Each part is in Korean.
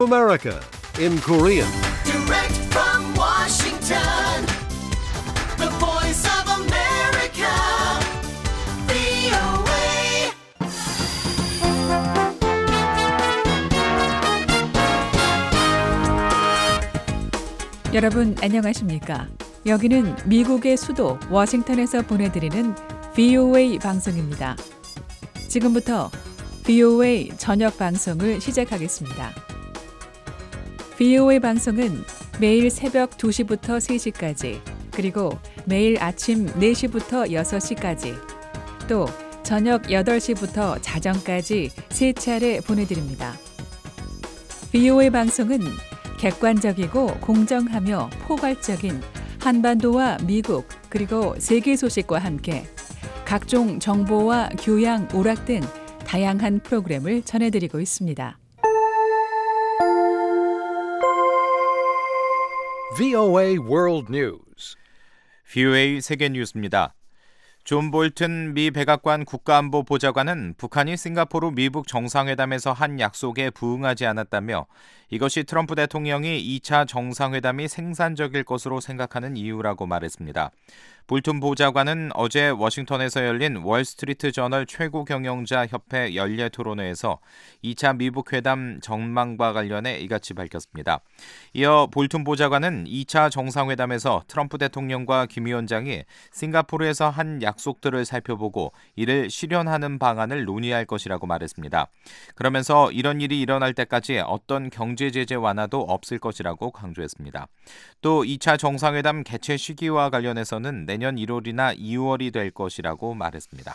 America in Korean. Direct from Washington, the voice of America, VOA. 여러분 안녕하십니까? 여기는 미국의 수도 워싱턴에서 보내드리는 VOA 방송입니다. 지금부터 VOA 저녁 방송을 시작하겠습니다. VOA 방송은 매일 새벽 2시부터 3시까지, 그리고 매일 아침 4시부터 6시까지, 또 저녁 8시부터 자정까지 3차례 보내드립니다. VOA 방송은 객관적이고 공정하며 포괄적인 한반도와 미국 그리고 세계 소식과 함께 각종 정보와 교양, 오락 등 다양한 프로그램을 전해드리고 있습니다. VOA World News. VOA 세계 뉴스입니다. 존 볼튼 미 백악관 국가안보보좌관은 북한이 싱가포르 미북 정상회담에서 한 약속에 부응하지 않았다며 이것이 트럼프 대통령이 2차 정상회담이 생산적일 것으로 생각하는 이유라고 말했습니다. 볼튼 보좌관은 어제 워싱턴에서 열린 월스트리트 저널 최고 경영자 협회 연례 토론회에서 2차 미북 회담 전망과 관련해 이같이 밝혔습니다. 이어 볼튼 보좌관은 2차 정상회담에서 트럼프 대통령과 김 위원장이 싱가포르에서 한 약속들을 살펴보고 이를 실현하는 방안을 논의할 것이라고 말했습니다. 그러면서 이런 일이 일어날 때까지 어떤 경제 제재 완화도 없을 것이라고 강조했습니다. 또 2차 정상회담 개최 시기와 관련해서는 내년 1월이나 2월이 될 것이라고 말했습니다.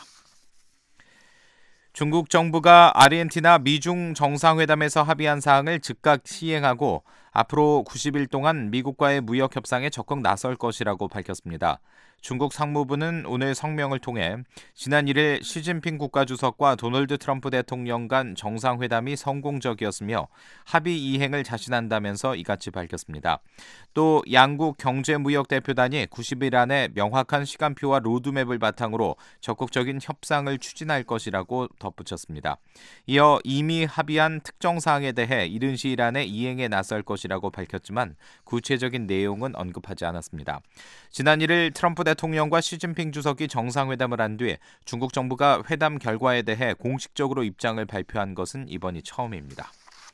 중국 정부가 아르헨티나 미중 정상회담에서 합의한 사항을 즉각 시행하고 앞으로 90일 동안 미국과의 무역 협상에 적극 나설 것이라고 밝혔습니다. 중국 상무부는 오늘 성명을 통해 지난 1일 시진핑 국가주석과 도널드 트럼프 대통령 간 정상회담이 성공적이었으며 합의 이행을 자신한다면서 이같이 밝혔습니다. 또 양국 경제무역 대표단이 90일 안에 명확한 시간표와 로드맵을 바탕으로 적극적인 협상을 추진할 것이라고 덧붙였습니다. 이어 이미 합의한 특정 사항에 대해 이른 시일 안에 이행에 나설 것이라고 밝혔지만 구체적인 내용은 언급하지 않았습니다. 지난 1일 트럼프 대통령과 시진핑 주석이 정상회담을 한 뒤 중국 정부가 회담 결과에 대해 공식적으로 입장을 발표한 것은 이번이 처음입니다.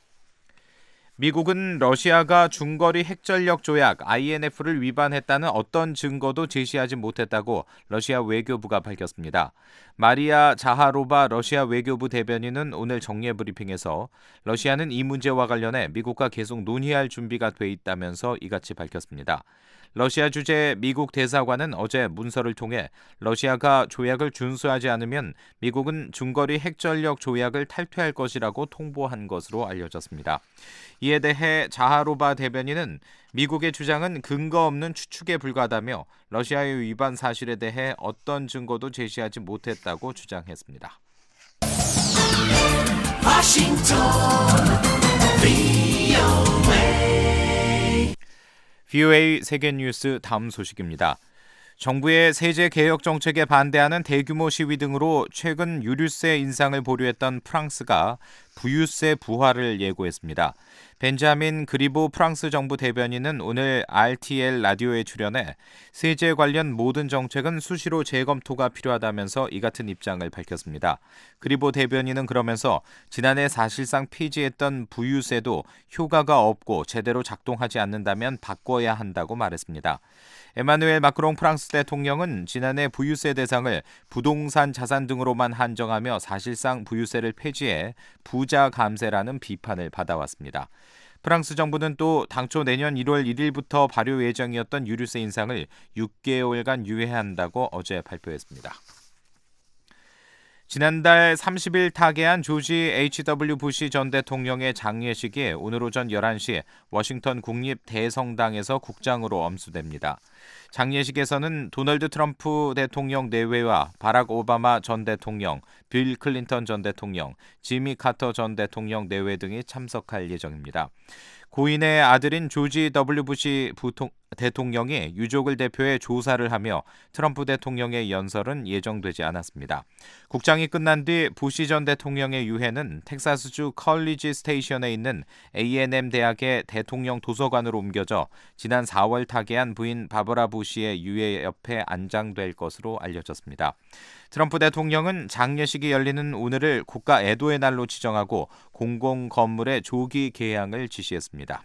미국은 러시아가 중거리 핵전력 조약 INF를 위반했다는 어떤 증거도 제시하지 못했다고 러시아 외교부가 밝혔습니다. 마리아 자하로바 러시아 외교부 대변인은 오늘 정례 브리핑에서 러시아는 이 문제와 관련해 미국과 계속 논의할 준비가 돼 있다면서 이같이 밝혔습니다. 러시아 주재 미국 대사관은 어제 문서를 통해 러시아가 조약을 준수하지 않으면 미국은 중거리 핵전력 조약을 탈퇴할 것이라고 통보한 것으로 알려졌습니다. 이에 대해 자하로바 대변인은 미국의 주장은 근거 없는 추측에 불과하다며 러시아의 위반 사실에 대해 어떤 증거도 제시하지 못했다고 주장했습니다. VOA 세계뉴스 다음 소식입니다. 정부의 세제 개혁 정책에 반대하는 대규모 시위 등으로 최근 유류세 인상을 보류했던 프랑스가 부유세 부활을 예고했습니다. 벤자민 그리보 프랑스 정부 대변인은 오늘 RTL 라디오에 출연해 세제 관련 모든 정책은 수시로 재검토가 필요하다면서 이 같은 입장을 밝혔습니다. 그리보 대변인은 그러면서 지난해 사실상 폐지했던 부유세도 효과가 없고 제대로 작동하지 않는다면 바꿔야 한다고 말했습니다. 에마누엘 마크롱 프랑스 대통령은 지난해 부유세 대상을 부동산 자산 등으로만 한정하며 사실상 부유세를 폐지해 부자 감세라는 비판을 받아왔습니다. 프랑스 정부는 또 당초 내년 1월 1일부터 발효 예정이었던 유류세 인상을 6개월간 유예한다고 어제 발표했습니다. 지난달 30일 타계한 조지 H.W. 부시 전 대통령의 장례식이 오늘 오전 11시 워싱턴 국립대성당에서 국장으로 엄수됩니다. 장례식에서는 도널드 트럼프 대통령 내외와 바락 오바마 전 대통령, 빌 클린턴 전 대통령, 지미 카터 전 대통령 내외 등이 참석할 예정입니다. 고인의 아들인 조지 W. 부시 대통령이 유족을 대표해 조사를 하며 트럼프 대통령의 연설은 예정되지 않았습니다. 국장이 끝난 뒤 부시 전 대통령의 유해는 텍사스주 컬리지 스테이션에 있는 A&M 대학의 대통령 도서관으로 옮겨져 지난 4월 타계한 부인 바버라 부시의 유해 옆에 안장될 것으로 알려졌습니다. 트럼프 대통령은 장례식이 열리는 오늘을 국가 애도의 날로 지정하고 공공 건물의 조기 개양을 지시했습니다.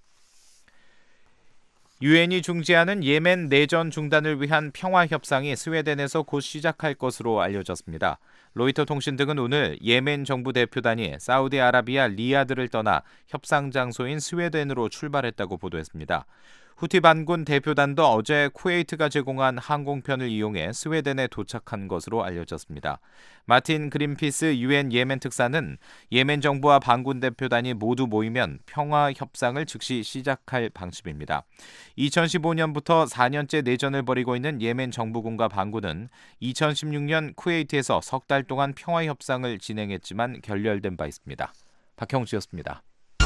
유엔이 중재하는 예멘 내전 중단을 위한 평화 협상이 스웨덴에서 곧 시작할 것으로 알려졌습니다. 로이터 통신 등은 오늘 예멘 정부 대표단이 사우디아라비아 리야드를 떠나 협상 장소인 스웨덴으로 출발했다고 보도했습니다. 후티 반군 대표단도 어제 쿠웨이트가 제공한 항공편을 이용해 스웨덴에 도착한 것으로 알려졌습니다. 마틴 그린피스 유엔 예멘 특사는 예멘 정부와 반군 대표단이 모두 모이면 평화 협상을 즉시 시작할 방침입니다. 2015년부터 4년째 내전을 벌이고 있는 예멘 정부군과 반군은 2016년 쿠웨이트에서 석 달 동안 평화 협상을 진행했지만 결렬된 바 있습니다. 박형주였습니다.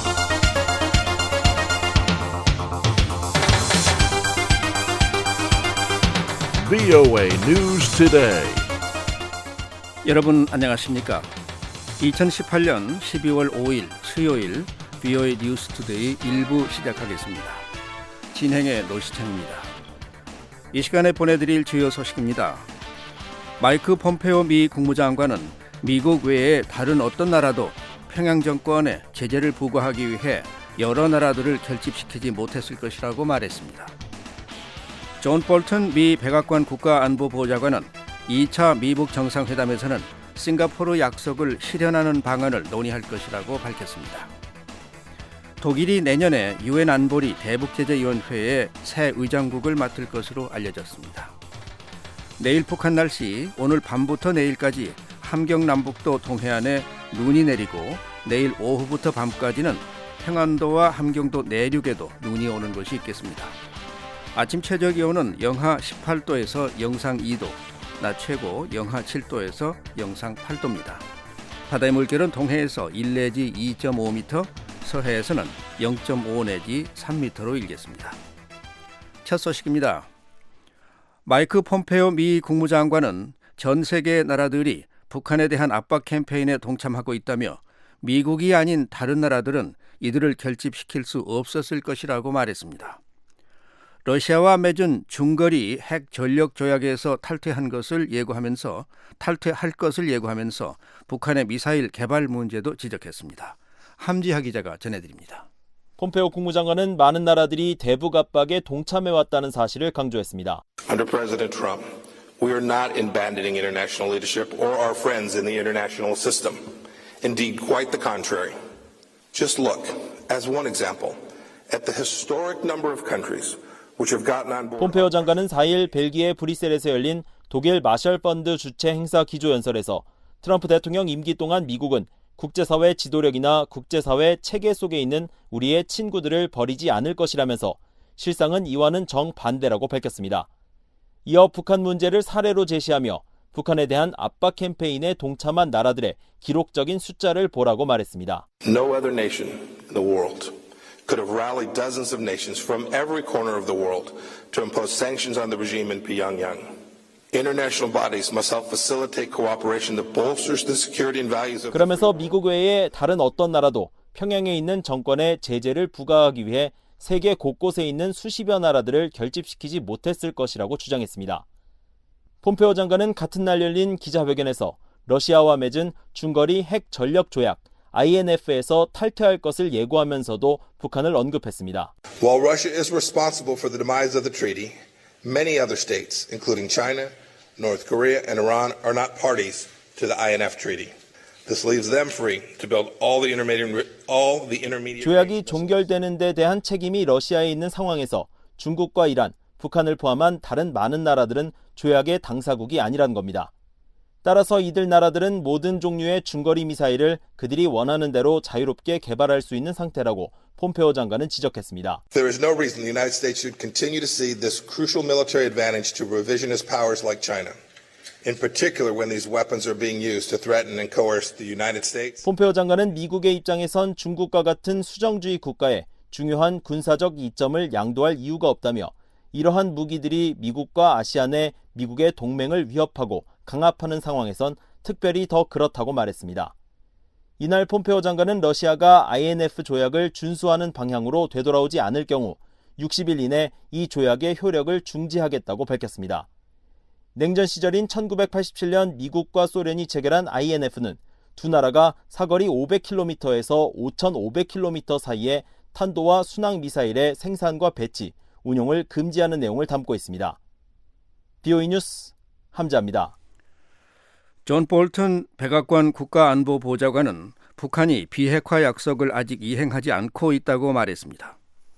VOA News Today. 여러분 안녕하십니까? 2018년 12월 5일 수요일 VOA 뉴스 투데이 1부 시작하겠습니다. 진행의 노시창입니다. 이 시간에 보내드릴 주요 소식입니다. 마이크 폼페오 미 국무장관은 미국 외에 다른 어떤 나라도 평양 정권에 제재를 부과하기 위해 여러 나라들을 결집시키지 못했을 것이라고 말했습니다. 존 볼튼 미 백악관 국가안보보좌관은 2차 미북 정상회담에서는 싱가포르 약속을 실현하는 방안을 논의할 것이라고 밝혔습니다. 독일이 내년에 유엔 안보리 대북제재위원회의 새 의장국을 맡을 것으로 알려졌습니다. 내일 북한 날씨, 오늘 밤부터 내일까지 함경 남북도 동해안에 눈이 내리고 내일 오후부터 밤까지는 평안도와 함경도 내륙에도 눈이 오는 곳이 있겠습니다. 아침 최저 기온은 영하 18도에서 영상 2도, 낮 최고 영하 7도에서 영상 8도입니다. 바다의 물결은 동해에서 1 내지 2.5m, 서해에서는 0.5 내지 3m로 일겠습니다. 첫 소식입니다. 마이크 폼페오 미 국무장관은 전 세계 나라들이 북한에 대한 압박 캠페인에 동참하고 있다며 미국이 아닌 다른 나라들은 이들을 결집시킬 수 없었을 것이라고 말했습니다. 러시아와 맺은 중거리 핵 전력 조약에서 탈퇴할 것을 예고하면서 북한의 미사일 개발 문제도 지적했습니다. 함지하 기자가 전해드립니다. 폼페오 국무장관은 많은 나라들이 대북 압박에 동참해왔다는 사실을 강조했습니다. Under President Trump, we are not abandoning international leadership or our friends in the international system. Indeed, quite the contrary. Just look, as one example, at the historic number of countries 폼페오 장관은 4일 벨기에 브뤼셀에서 열린 독일 마셜 펀드 주최 행사 기조연설에서 트럼프 대통령 임기 동안 미국은 국제사회 지도력이나 국제사회 체계 속에 있는 우리의 친구들을 버리지 않을 것이라면서 실상은 이와는 정반대라고 밝혔습니다. 이어 북한 문제를 사례로 제시하며 북한에 대한 압박 캠페인에 동참한 나라들의 기록적인 숫자를 보라고 말했습니다. No other nation in the world could have rallied dozens of nations from every corner of the world to impose sanctions on the regime in Pyongyang. International bodies must help facilitate cooperation that bolsters the security and values of. 그러면서 미국 외에 다른 어떤 나라도 평양에 있는 정권에 제재를 부과하기 위해 세계 곳곳에 있는 수십여 나라들을 결집시키지 못했을 것이라고 주장했습니다. 폼페오 장관은 같은 날 열린 기자회견에서 러시아와 맺은 중거리 핵 전력 조약 INF에서 탈퇴할 것을 예고하면서도 북한을 언급했습니다. While Russia is responsible for the demise of the treaty, many other states, including China, North Korea, and Iran, are not parties to the INF treaty. This leaves them free to build all the intermediate. 조약이 종결되는 데 대한 책임이 러시아에 있는 상황에서 중국과 이란, 북한을 포함한 다른 많은 나라들은 조약의 당사국이 아니란 겁니다. 따라서 이들 나라들은 모든 종류의 중거리 미사일을 그들이 원하는 대로 자유롭게 개발할 수 있는 상태라고 폼페오 장관은 지적했습니다. There is no reason the United States should continue to cede this crucial military advantage to revisionist powers like China. In particular when these weapons are being used to threaten and coerce the United States. 폼페오 장관은 미국의 입장에선 중국과 같은 수정주의 국가에 중요한 군사적 이점을 양도할 이유가 없다며 이러한 무기들이 미국과 아시안의 미국의 동맹을 위협하고 강압하는 상황에선 특별히 더 그렇다고 말했습니다. 이날 폼페오 장관은 러시아가 INF 조약을 준수하는 방향으로 되돌아오지 않을 경우 60일 이내 이 조약의 효력을 중지하겠다고 밝혔습니다. 냉전 시절인 1987년 미국과 소련이 체결한 INF는 두 나라가 사거리 500km에서 5,500km 사이에 탄도와 순항 미사일의 생산과 배치, 운용을 금지하는 내용을 담고 있습니다. BOE 뉴스 함자입니다. 존 볼턴 백악관 국가안보보좌관은 북한이 비핵화 약속을 아직 이행하지 않고 있다고 말했습니다.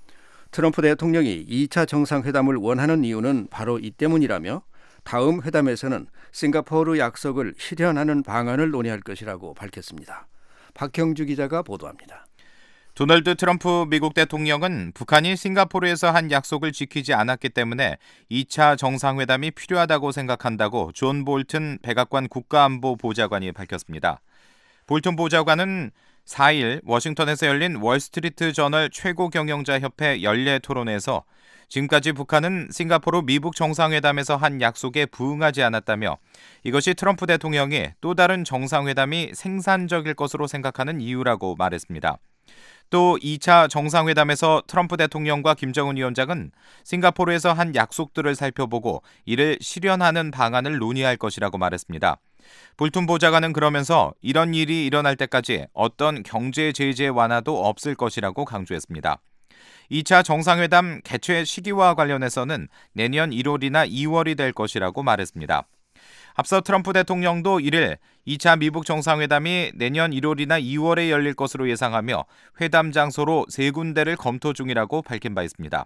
트럼프 대통령이 2차 정상회담을 원하는 이유는 바로 이 때문이라며 다음 회담에서는 싱가포르 약속을 실현하는 방안을 논의할 것이라고 밝혔습니다. 박형주 기자가 보도합니다. 도널드 트럼프 미국 대통령은 북한이 싱가포르에서 한 약속을 지키지 않았기 때문에 2차 정상회담이 필요하다고 생각한다고 존 볼튼 백악관 국가안보보좌관이 밝혔습니다. 볼튼 보좌관은 4일 워싱턴에서 열린 월스트리트 저널 최고경영자협회 연례 토론회에서 지금까지 북한은 싱가포르 미북 정상회담에서 한 약속에 부응하지 않았다며 이것이 트럼프 대통령이 또 다른 정상회담이 생산적일 것으로 생각하는 이유라고 말했습니다. 또 2차 정상회담에서 트럼프 대통령과 김정은 위원장은 싱가포르에서 한 약속들을 살펴보고 이를 실현하는 방안을 논의할 것이라고 말했습니다. 볼튼 보좌관은 그러면서 이런 일이 일어날 때까지 어떤 경제 제재 완화도 없을 것이라고 강조했습니다. 2차 정상회담 개최 시기와 관련해서는 내년 1월이나 2월이 될 것이라고 말했습니다. 앞서 트럼프 대통령도 이를 2차 미북 정상회담이 내년 1월이나 2월에 열릴 것으로 예상하며 회담 장소로 3군데를 검토 중이라고 밝힌 바 있습니다.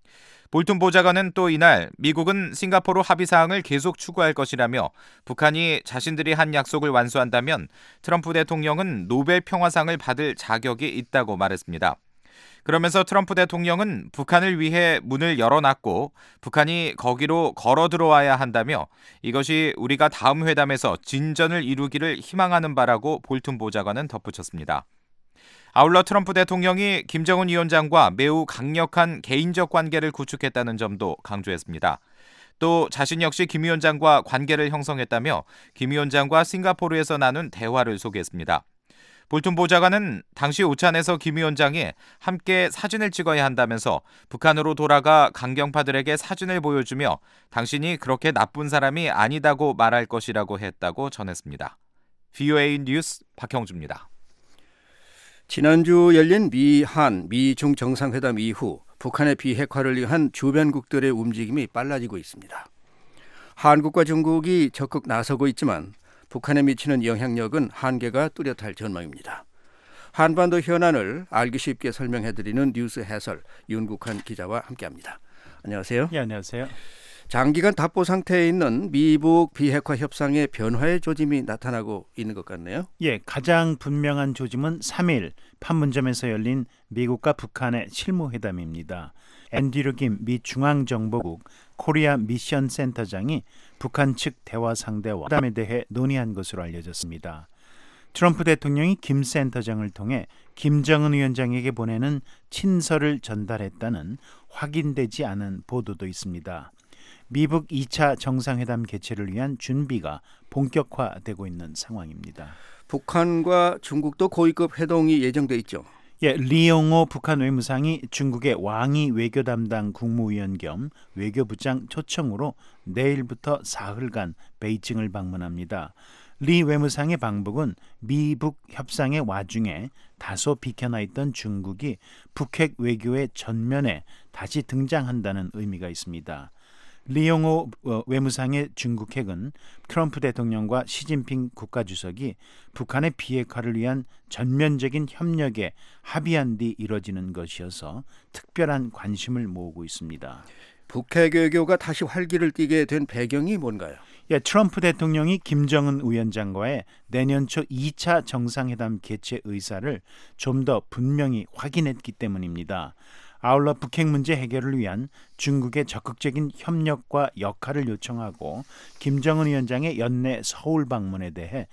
볼튼 보좌관은 또 이날 미국은 싱가포르 합의사항을 계속 추구할 것이라며 북한이 자신들이 한 약속을 완수한다면 트럼프 대통령은 노벨 평화상을 받을 자격이 있다고 말했습니다. 그러면서 트럼프 대통령은 북한을 위해 문을 열어놨고 북한이 거기로 걸어 들어와야 한다며 이것이 우리가 다음 회담에서 진전을 이루기를 희망하는 바라고 볼튼 보좌관은 덧붙였습니다. 아울러 트럼프 대통령이 김정은 위원장과 매우 강력한 개인적 관계를 구축했다는 점도 강조했습니다. 또 자신 역시 김 위원장과 관계를 형성했다며 김 위원장과 싱가포르에서 나눈 대화를 소개했습니다. 볼튼 보좌관은 당시 오찬에서 김 위원장이 함께 사진을 찍어야 한다면서 북한으로 돌아가 강경파들에게 사진을 보여주며 당신이 그렇게 나쁜 사람이 아니다고 말할 것이라고 했다고 전했습니다. VOA 뉴스 박형주입니다. 지난주 열린 미한, 미중 정상회담 이후 북한의 비핵화를 위한 주변국들의 움직임이 빨라지고 있습니다. 한국과 중국이 적극 나서고 있지만 북한에 미치는 영향력은 한계가 뚜렷할 전망입니다. 한반도 현안을 알기 쉽게 설명해드리는 뉴스 해설 윤국한 기자와 함께합니다. 안녕하세요. 네, 안녕하세요. 장기간 답보 상태에 있는 미북 비핵화 협상의 변화의 조짐이 나타나고 있는 것 같네요. 예, 가장 분명한 조짐은 3일 판문점에서 열린 미국과 북한의 실무회담입니다. 앤드류 김 미 중앙정보국 코리아 미션 센터장이 북한 측 대화 상대와 회담에 대해 논의한 것으로 알려졌습니다. 트럼프 대통령이 김 센터장을 통해 김정은 위원장에게 보내는 친서를 전달했다는 확인되지 않은 보도도 있습니다. 미북 2차 정상회담 개최를 위한 준비가 본격화되고 있는 상황입니다. 북한과 중국도 고위급 회동이 예정돼 있죠. 예, 리용호 북한 외무상이 중국의 왕이 외교 담당 국무위원 겸 외교부장 초청으로 내일부터 사흘간 베이징을 방문합니다. 리 외무상의 방북은 미북 협상의 와중에 다소 비켜나 있던 중국이 북핵 외교의 전면에 다시 등장한다는 의미가 있습니다. 리용호 외무상의 중국핵은 트럼프 대통령과 시진핑 국가주석이 북한의 비핵화를 위한 전면적인 협력에 합의한 뒤 이뤄지는 것이어서 특별한 관심을 모으고 있습니다. 북핵 외교가 다시 활기를 띠게 된 배경이 뭔가요? 예, 트럼프 대통령이 김정은 위원장과의 내년 초 2차 정상회담 개최 의사를 좀 더 분명히 확인했기 때문입니다. 아울러 북핵 문제 해결을 위한 중국의 적극적인 협력과 역할을 요청하고 김정은 위원장의 연내 서울 방문에 대해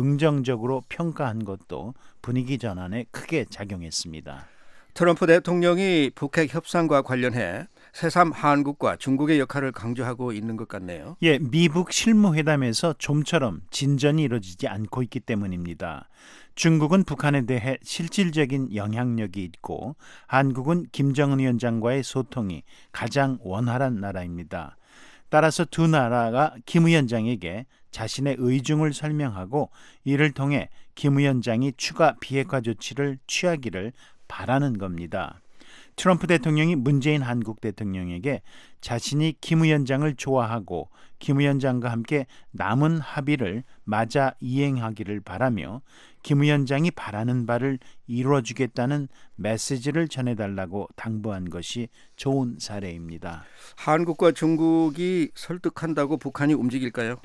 긍정적으로 평가한 것도 분위기 전환에 크게 작용했습니다. 트럼프 대통령이 북핵 협상과 관련해 새삼 한국과 중국의 역할을 강조하고 있는 것 같네요. 예, 미북 실무회담에서 좀처럼 진전이 이루어지지 않고 있기 때문입니다. 중국은 북한에 대해 실질적인 영향력이 있고 한국은 김정은 위원장과의 소통이 가장 원활한 나라입니다. 따라서 두 나라가 김 위원장에게 자신의 의중을 설명하고 이를 통해 김 위원장이 추가 비핵화 조치를 취하기를 바라는 겁니다. 트럼프 대통령이 문재인 한국 대통령에게 자신이 김 위원장을 좋아하고 김 위원장과 함께 남은 합의를 맞아 이행하기를 바라며 김 위원장이 바라는 바를 이루어주겠다는 메시지를 전해달라고 당부한 것이 좋은 사례입니다. 한국과 중국이 설득한다고 북한이 움직일까요?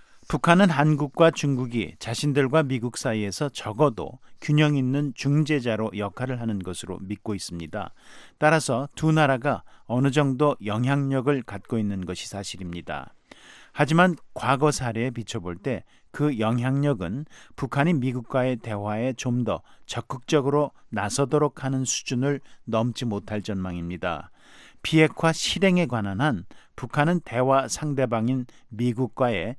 북한은 한국과 중국이 자신들과 미국 사이에서 적어도 균형 있는 중재자로 역할을 하는 것으로 믿고 있습니다. 따라서 두 나라가 어느 정도 영향력을 갖고 있는 것이 사실입니다. 하지만 과거 사례에 비춰볼 때 그 영향력은 북한이 미국과의 대화에 좀 더 적극적으로 나서도록 하는 수준을 넘지 못할 전망입니다. 비핵화 실행에 관한 한 북한은 대화 상대방인 미국과의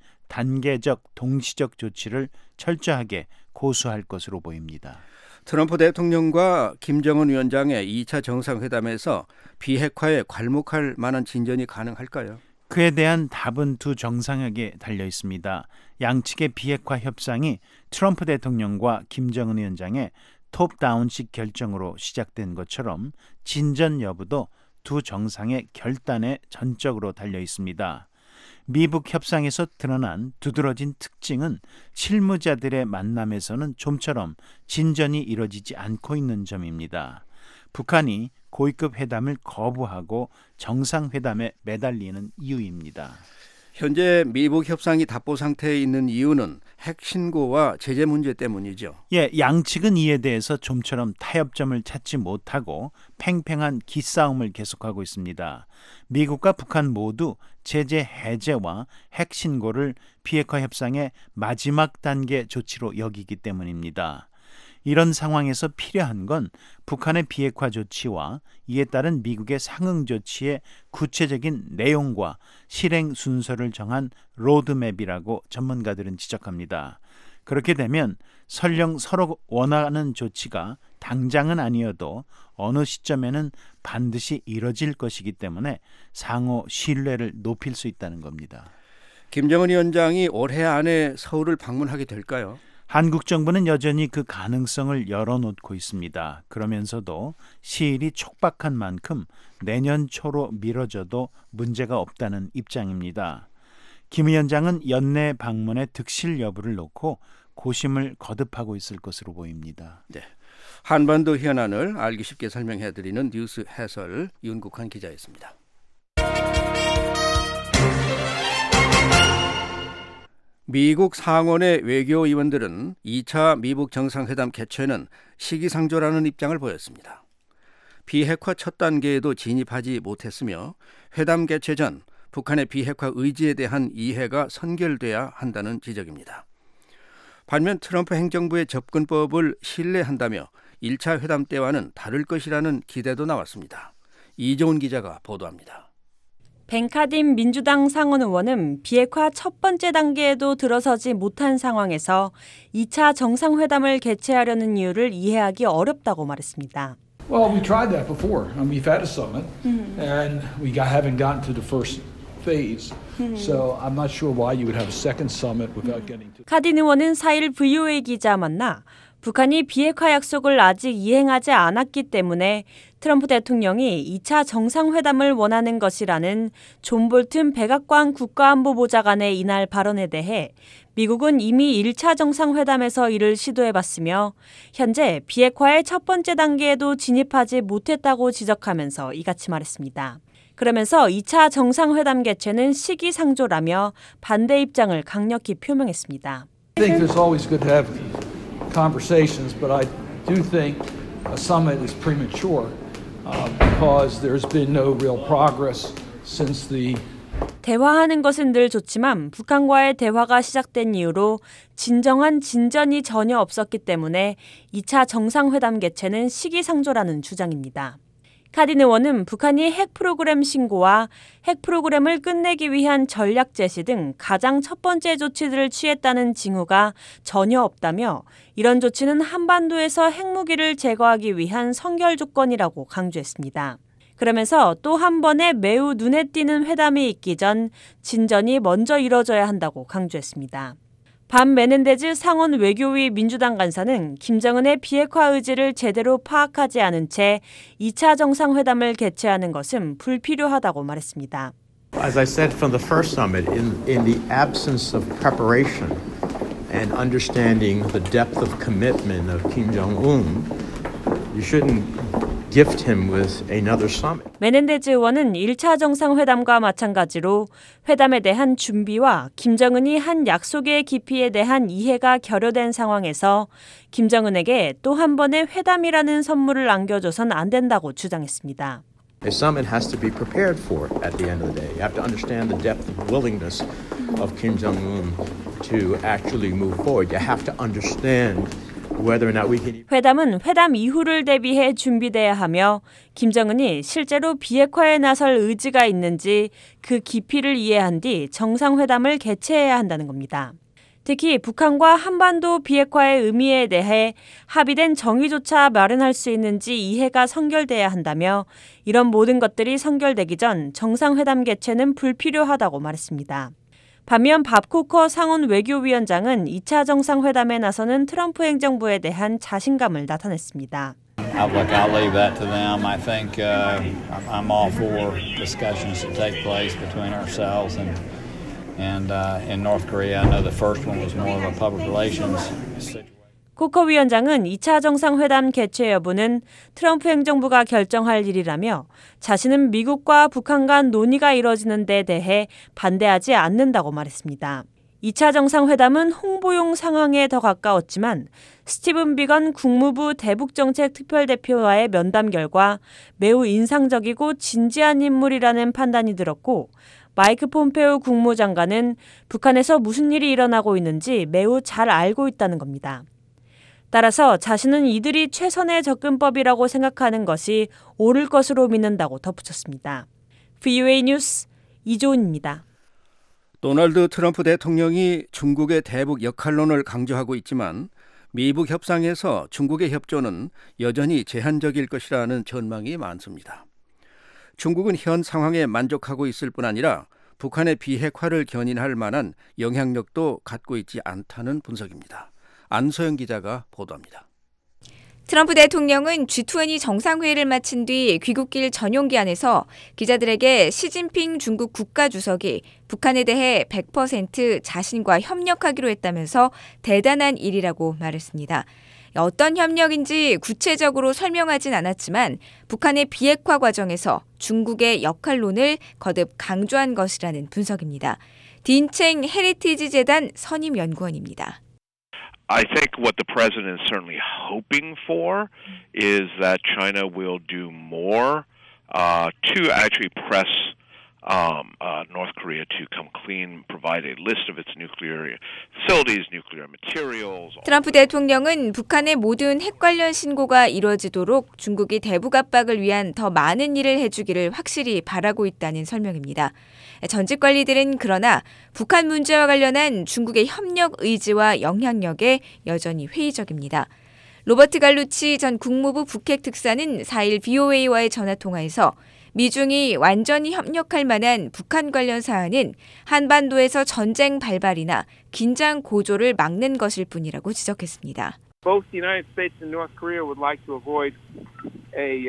단계적 동시적 조치를 철저하게 고수할 것으로 보입니다. 트럼프 대통령과 김정은 위원장의 2차 정상회담에서 비핵화에 괄목할 만한 진전이 가능할까요? 그에 대한 답은 두 정상에게 달려 있습니다. 양측의 비핵화 협상이 트럼프 대통령과 김정은 위원장의 톱다운식 결정으로 시작된 것처럼 진전 여부도 두 정상의 결단에 전적으로 달려 있습니다. 미북 협상에서 드러난 두드러진 특징은 실무자들의 만남에서는 좀처럼 진전이 이루어지지 않고 있는 점입니다. 북한이 고위급 회담을 거부하고 정상회담에 매달리는 이유입니다. 현재 미북 협상이 답보 상태에 있는 이유는 핵 신고와 제재 문제 때문이죠. 예, 양측은 이에 대해서 좀처럼 타협점을 찾지 못하고 팽팽한 기싸움을 계속하고 있습니다. 미국과 북한 모두 제재 해제와 핵 신고를 비핵화 협상의 마지막 단계 조치로 여기기 때문입니다. 이런 상황에서 필요한 건 북한의 비핵화 조치와 이에 따른 미국의 상응 조치의 구체적인 내용과 실행 순서를 정한 로드맵이라고 전문가들은 지적합니다. 그렇게 되면 설령 서로 원하는 조치가 당장은 아니어도 어느 시점에는 반드시 이뤄질 것이기 때문에 상호 신뢰를 높일 수 있다는 겁니다. 김정은 위원장이 올해 안에 서울을 방문하게 될까요? 한국 정부는 여전히 그 가능성을 열어놓고 있습니다. 그러면서도 시일이 촉박한 만큼 내년 초로 미뤄져도 문제가 없다는 입장입니다. 김 위원장은 연내 방문의 득실 여부를 놓고 고심을 거듭하고 있을 것으로 보입니다. 네, 한반도 현안을 알기 쉽게 설명해드리는 뉴스 해설 윤국한 기자였습니다. 미국 상원의 외교위원들은 2차 미북 정상회담 개최는 시기상조라는 입장을 보였습니다. 비핵화 첫 단계에도 진입하지 못했으며 회담 개최 전 북한의 비핵화 의지에 대한 이해가 선결돼야 한다는 지적입니다. 반면 트럼프 행정부의 접근법을 신뢰한다며 1차 회담 때와는 다를 것이라는 기대도 나왔습니다. 이종훈 기자가 보도합니다. 벤 카딘 민주당 상원 의원은 비핵화 첫 번째 단계에도 들어서지 못한 상황에서 2차 정상회담을 개최하려는 이유를 이해하기 어렵다고 말했습니다. Well, we tried that before. We've had a summit, and we haven't gotten to the first phase. So I'm not sure why you would have a second summit without getting to. 카딘 의원은 4일 VOA 기자 만나 북한이 비핵화 약속을 아직 이행하지 않았기 때문에 트럼프 대통령이 2차 정상회담을 원하는 것이라는 존 볼튼 백악관 국가안보보좌관의 이날 발언에 대해 미국은 이미 1차 정상회담에서 이를 시도해봤으며 현재 비핵화의 첫 번째 단계에도 진입하지 못했다고 지적하면서 이같이 말했습니다. 그러면서 2차 정상회담 개최는 시기상조라며 반대 입장을 강력히 표명했습니다. I think it's always good to have conversations, but I do think a summit is premature because there's been no real progress since the 대화하는 것은 늘 좋지만 북한과의 대화가 시작된 이후로 진정한 진전이 전혀 없었기 때문에 2차 정상회담 개최는 시기상조라는 주장입니다. 카딘 의원은 북한이 핵 프로그램 신고와 핵 프로그램을 끝내기 위한 전략 제시 등 가장 첫 번째 조치들을 취했다는 징후가 전혀 없다며 이런 조치는 한반도에서 핵무기를 제거하기 위한 선결 조건이라고 강조했습니다. 그러면서 또 한 번의 매우 눈에 띄는 회담이 있기 전 진전이 먼저 이뤄져야 한다고 강조했습니다. 반 메넨데즈 상원 외교위 민주당 간사는 김정은의 비핵화 의지를 제대로 파악하지 않은 채 2차 정상회담을 개최하는 것은 불필요하다고 말했습니다. As I said from the first summit, in the absence of preparation and understanding the depth of commitment of Kim Jong-un, you shouldn't gift him with another summit. 메넨데즈 의원은 1차 정상회담과 마찬가지로 회담에 대한 준비와 김정은이 한 약속의 깊이에 대한 이해가 결여된 상황에서 김정은에게 또 한 번의 회담이라는 선물을 안겨줘선 안 된다고 주장했습니다. A summit has to be prepared for at the end of the day. You have to understand the depth of willingness of Kim Jong-un to actually move forward. You have to understand 회담은 회담 이후를 대비해 준비돼야 하며 김정은이 실제로 비핵화에 나설 의지가 있는지 그 깊이를 이해한 뒤 정상회담을 개최해야 한다는 겁니다. 특히 북한과 한반도 비핵화의 의미에 대해 합의된 정의조차 마련할 수 있는지 이해가 선결돼야 한다며 이런 모든 것들이 선결되기 전 정상회담 개최는 불필요하다고 말했습니다. 반면 밥 쿠커 상원 외교위원장은 2차 정상회담에 나서는 트럼프 행정부에 대한 자신감을 나타냈습니다. I'll leave that to them. I think I'm all for discussions to take place between ourselves and in North Korea. I know the first one was more of a public relations situation. 쿠커 위원장은 2차 정상회담 개최 여부는 트럼프 행정부가 결정할 일이라며 자신은 미국과 북한 간 논의가 이뤄지는 데 대해 반대하지 않는다고 말했습니다. 2차 정상회담은 홍보용 상황에 더 가까웠지만 스티븐 비건 국무부 대북정책 특별대표와의 면담 결과 매우 인상적이고 진지한 인물이라는 판단이 들었고 마이크 폼페오 국무장관은 북한에서 무슨 일이 일어나고 있는지 매우 잘 알고 있다는 겁니다. 따라서 자신은 이들이 최선의 접근법이라고 생각하는 것이 옳을 것으로 믿는다고 덧붙였습니다. VOA 뉴스 이조은입니다. 도널드 트럼프 대통령이 중국의 대북 역할론을 강조하고 있지만 미북 협상에서 중국의 협조는 여전히 제한적일 것이라는 전망이 많습니다. 중국은 현 상황에 만족하고 있을 뿐 아니라 북한의 비핵화를 견인할 만한 영향력도 갖고 있지 않다는 분석입니다. 안소영 기자가 보도합니다. 트럼프 대통령은 G20 정상회의를 마친 뒤 귀국길 전용기 안에서 기자들에게 시진핑 중국 국가주석이 북한에 대해 100% 자신과 협력하기로 했다면서 대단한 일이라고 말했습니다. 어떤 협력인지 구체적으로 설명하진 않았지만 북한의 비핵화 과정에서 중국의 역할론을 거듭 강조한 것이라는 분석입니다. 딘챙 헤리티지 재단 선임 연구원입니다. I think what the president is certainly hoping for is that China will do more to actually press North Korea to come clean, provide a list of its nuclear facilities, nuclear materials. 트럼프 대통령은 북한의 모든 핵 관련 신고가 이루어지도록 중국이 대북 압박을 위한 더 많은 일을 해주기를 확실히 바라고 있다는 설명입니다. 전직 관리들은 그러나 북한 문제와 관련한 중국의 협력 의지와 영향력에 여전히 회의적입니다. 로버트 갈루치 전 국무부 북핵 특사는 4일 VOA와의 전화통화에서 미중이 완전히 협력할 만한 북한 관련 사안은 한반도에서 전쟁 발발이나 긴장 고조를 막는 것일 뿐이라고 지적했습니다. Both the United States and North Korea would like to avoid a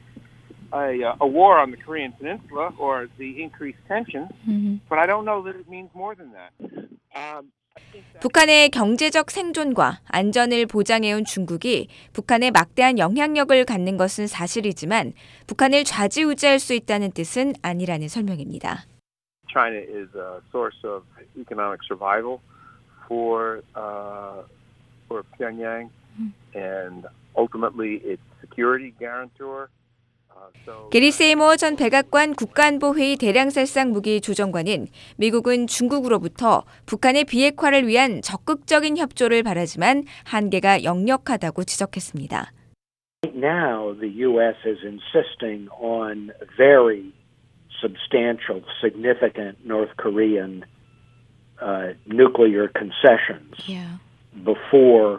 war on the Korean Peninsula or the increased tensions, but I don't know that it means more than that. 북한의 경제적 생존과 안전을 보장해온 중국이 북한에 막대한 영향력을 갖는 것은 사실이지만 북한을 좌지우지할 수 있다는 뜻은 아니라는 설명입니다. China is a source of economic survival for Pyongyang, and ultimately its security guarantor. 게리 세이머 전 백악관 국가안보회의 대량살상 무기조정관은 미국은 중국으로부터 북한의 비핵화를 위한 적극적인 협조를 바라지만 한계가 역력하다고 지적했습니다. Right now, the U.S. is insisting on very substantial, significant North Korean nuclear concessions before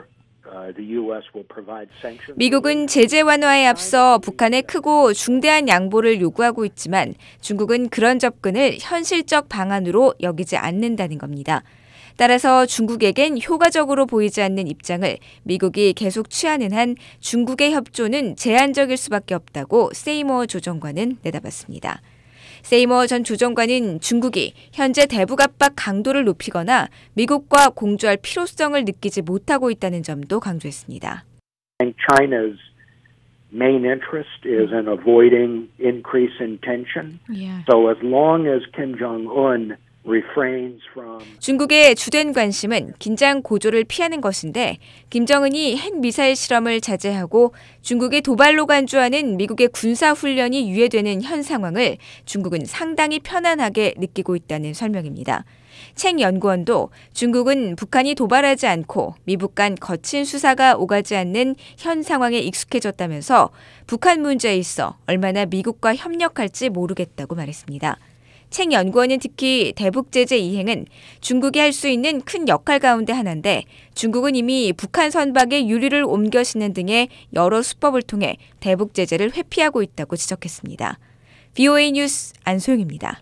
미국은 제재 완화에 앞서 북한에 크고 중대한 양보를 요구하고 있지만 중국은 그런 접근을 현실적 방안으로 여기지 않는다는 겁니다. 따라서 중국에겐 효과적으로 보이지 않는 입장을 미국이 계속 취하는 한 중국의 협조는 제한적일 수밖에 없다고 세이머 조정관은 내다봤습니다. 세이머 전 조정관은 중국이 현재 대북 압박 강도를 높이거나 미국과 공조할 필요성을 느끼지 못하고 있다는 점도 강조했습니다. China's main interest is in avoiding increase in tension. So as long as Kim Jong-un refrains from 중국의 주된 관심은 긴장 고조를 피하는 것인데 김정은이 핵미사일 실험을 자제하고 중국의 도발로 간주하는 미국의 군사훈련이 유예되는 현 상황을 중국은 상당히 편안하게 느끼고 있다는 설명입니다. 책 연구원도 중국은 북한이 도발하지 않고 미북 간 거친 수사가 오가지 않는 현 상황에 익숙해졌다면서 북한 문제에 있어 얼마나 미국과 협력할지 모르겠다고 말했습니다. 책 연구원은 특히 대북 제재 이행은 중국이 할 수 있는 큰 역할 가운데 하나인데 중국은 이미 북한 선박에 유리를 옮겨 싣는 등의 여러 수법을 통해 대북 제재를 회피하고 있다고 지적했습니다. VOA 뉴스 안소영입니다.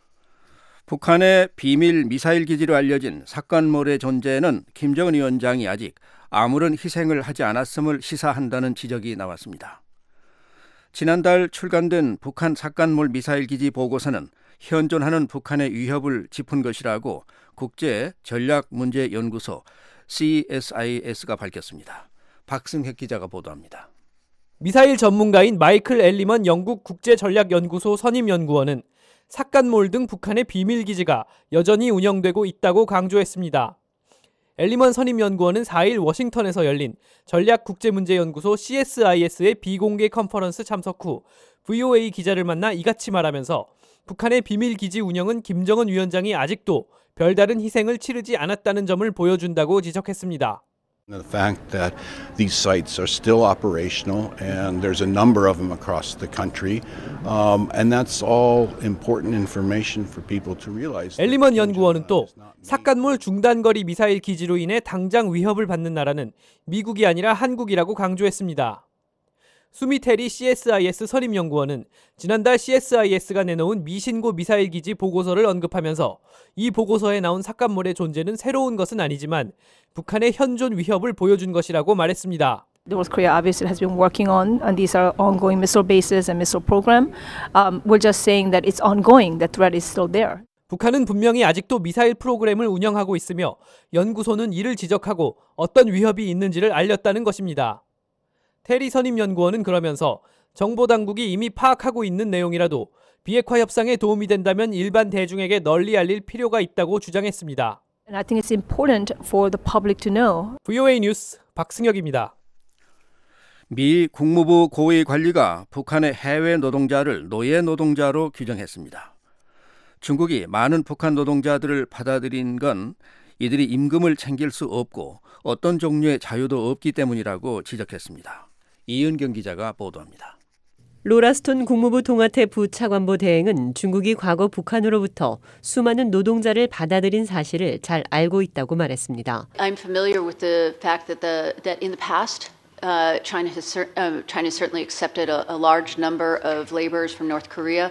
북한의 비밀 미사일 기지로 알려진 삭간몰의 존재는 김정은 위원장이 아직 아무런 희생을 하지 않았음을 시사한다는 지적이 나왔습니다. 지난달 출간된 북한 삭간몰 미사일 기지 보고서는 현존하는 북한의 위협을 짚은 것이라고 국제전략문제연구소 CSIS가 밝혔습니다. 박승혁 기자가 보도합니다. 미사일 전문가인 마이클 엘리먼 영국 국제전략연구소 선임연구원은 삭간몰 등 북한의 비밀기지가 여전히 운영되고 있다고 강조했습니다. 엘리먼 선임연구원은 4일 워싱턴에서 열린 전략국제문제연구소 CSIS의 비공개 컨퍼런스 참석 후 VOA 기자를 만나 이같이 말하면서 북한의 비밀기지 운영은 김정은 위원장이 아직도 별다른 희생을 치르지 않았다는 점을 보여준다고 지적했습니다. The fact that these sites are still operational and there's a number of them across the country, and that's all important information for people to realize. 엘리먼 연구원은 또 삭간몰 중단거리 미사일 기지로 인해 당장 위협을 받는 나라는 미국이 아니라 한국이라고 강조했습니다. 수미테리 CSIS 선임연구원은 지난달 CSIS가 내놓은 미신고 미사일 기지 보고서를 언급하면서 이 보고서에 나온 삭간몰의 존재는 새로운 것은 아니지만 북한의 현존 위협을 보여준 것이라고 말했습니다. North Korea obviously has been working on, and these are ongoing missile bases and missile program. We're just saying that it's ongoing, the threat is still there. 북한은 분명히 아직도 미사일 프로그램을 운영하고 있으며 연구소는 이를 지적하고 어떤 위협이 있는지를 알렸다는 것입니다. 테리 선임연구원은 그러면서 정보당국이 이미 파악하고 있는 내용이라도 비핵화 협상에 도움이 된다면 일반 대중에게 널리 알릴 필요가 있다고 주장했습니다. And I think it's important for the public to know. VOA 뉴스 박승혁입니다. 미 국무부 고위 관리가 북한의 해외 노동자를 노예 노동자로 규정했습니다. 중국이 많은 북한 노동자들을 받아들인 건 이들이 임금을 챙길 수 없고 어떤 종류의 자유도 없기 때문이라고 지적했습니다. 이은경 기자가 보도합니다. 로라스톤 국무부 동아태 부차관보 대행은 중국이 과거 북한으로부터 수많은 노동자를 받아들인 사실을 잘 알고 있다고 말했습니다. I'm familiar with the fact that in the past China has certainly accepted a large number of laborers from North Korea.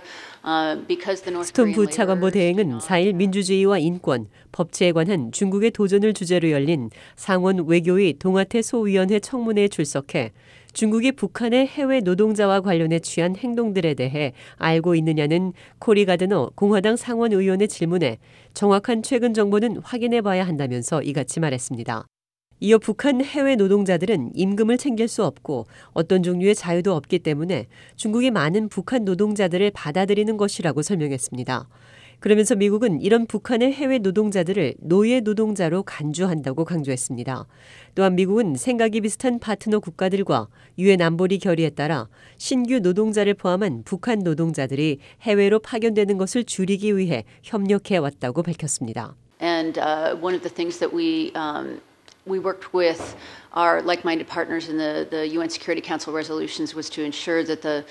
스톤 부차관보 대행은 4일 민주주의와 인권, 법치에 관한 중국의 도전을 주제로 열린 상원 외교위 동아태 소위원회 청문회에 출석해 중국이 북한의 해외 노동자와 관련해 취한 행동들에 대해 알고 있느냐는 코리 가드너 공화당 상원 의원의 질문에 정확한 최근 정보는 확인해 봐야 한다면서 이같이 말했습니다. 이어 북한 해외 노동자들은 임금을 챙길 수 없고 어떤 종류의 자유도 없기 때문에 중국이 많은 북한 노동자들을 받아들이는 것이라고 설명했습니다. 그러면서 미국은 이런 북한의 해외 노동자들을 노예 노동자로 간주한다고 강조했습니다. 또한 미국은 생각이 비슷한 파트너 국가들과 유엔 안보리 결의에 따라 신규 노동자를 포함한 북한 노동자들이 해외로 파견되는 것을 줄이기 위해 협력해 왔다고 밝혔습니다. And one of the things that we worked with our like-minded partners in the UN Security Council resolutions was to ensure that the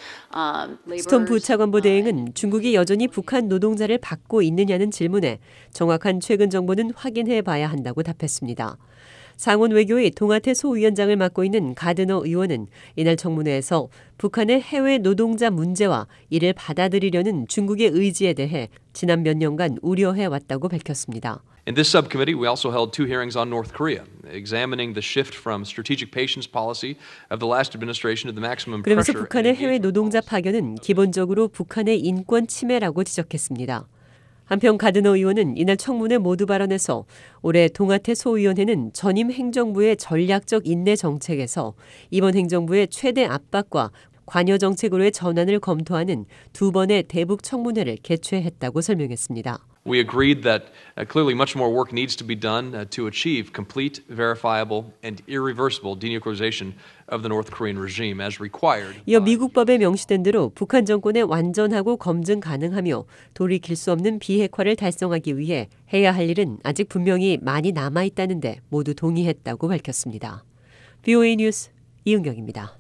스톤 부차관보 대행은 중국이 여전히 북한 노동자를 받고 있느냐는 질문에 정확한 최근 정보는 확인해 봐야 한다고 답했습니다. 상원 외교의 동아태 소위원장을 맡고 있는 가드너 의원은 이날 청문회에서 북한의 해외 노동자 문제와 이를 받아들이려는 중국의 의지에 대해 지난 몇 년간 우려해 왔다고 밝혔습니다. In this subcommittee, we also held 2 hearings on North Korea, examining the shift from strategic patience policy of the last administration to the maximum 그러면서 pressure. 북한의 해외 노동자 파견은 기본적으로 북한의 인권 침해라고 지적했습니다. 한편 가드너 의원은 이날 청문회 모두 발언에서 올해 동아태 소위원회는 전임 행정부의 전략적 인내 정책에서 이번 행정부의 최대 압박과 관여 정책으로의 전환을 검토하는 2번의 대북 청문회를 개최했다고 설명했습니다. We agreed that clearly much more work needs to be done to achieve complete, verifiable, and irreversible denuclearization of the North Korean regime as required. 이어 미국 법에 명시된 대로 북한 정권의 완전하고 검증 가능하며 돌이킬 수 없는 비핵화를 달성하기 위해 해야 할 일은 아직 분명히 많이 남아 있다는데 모두 동의했다고 밝혔습니다. VOA 뉴스 이은경입니다.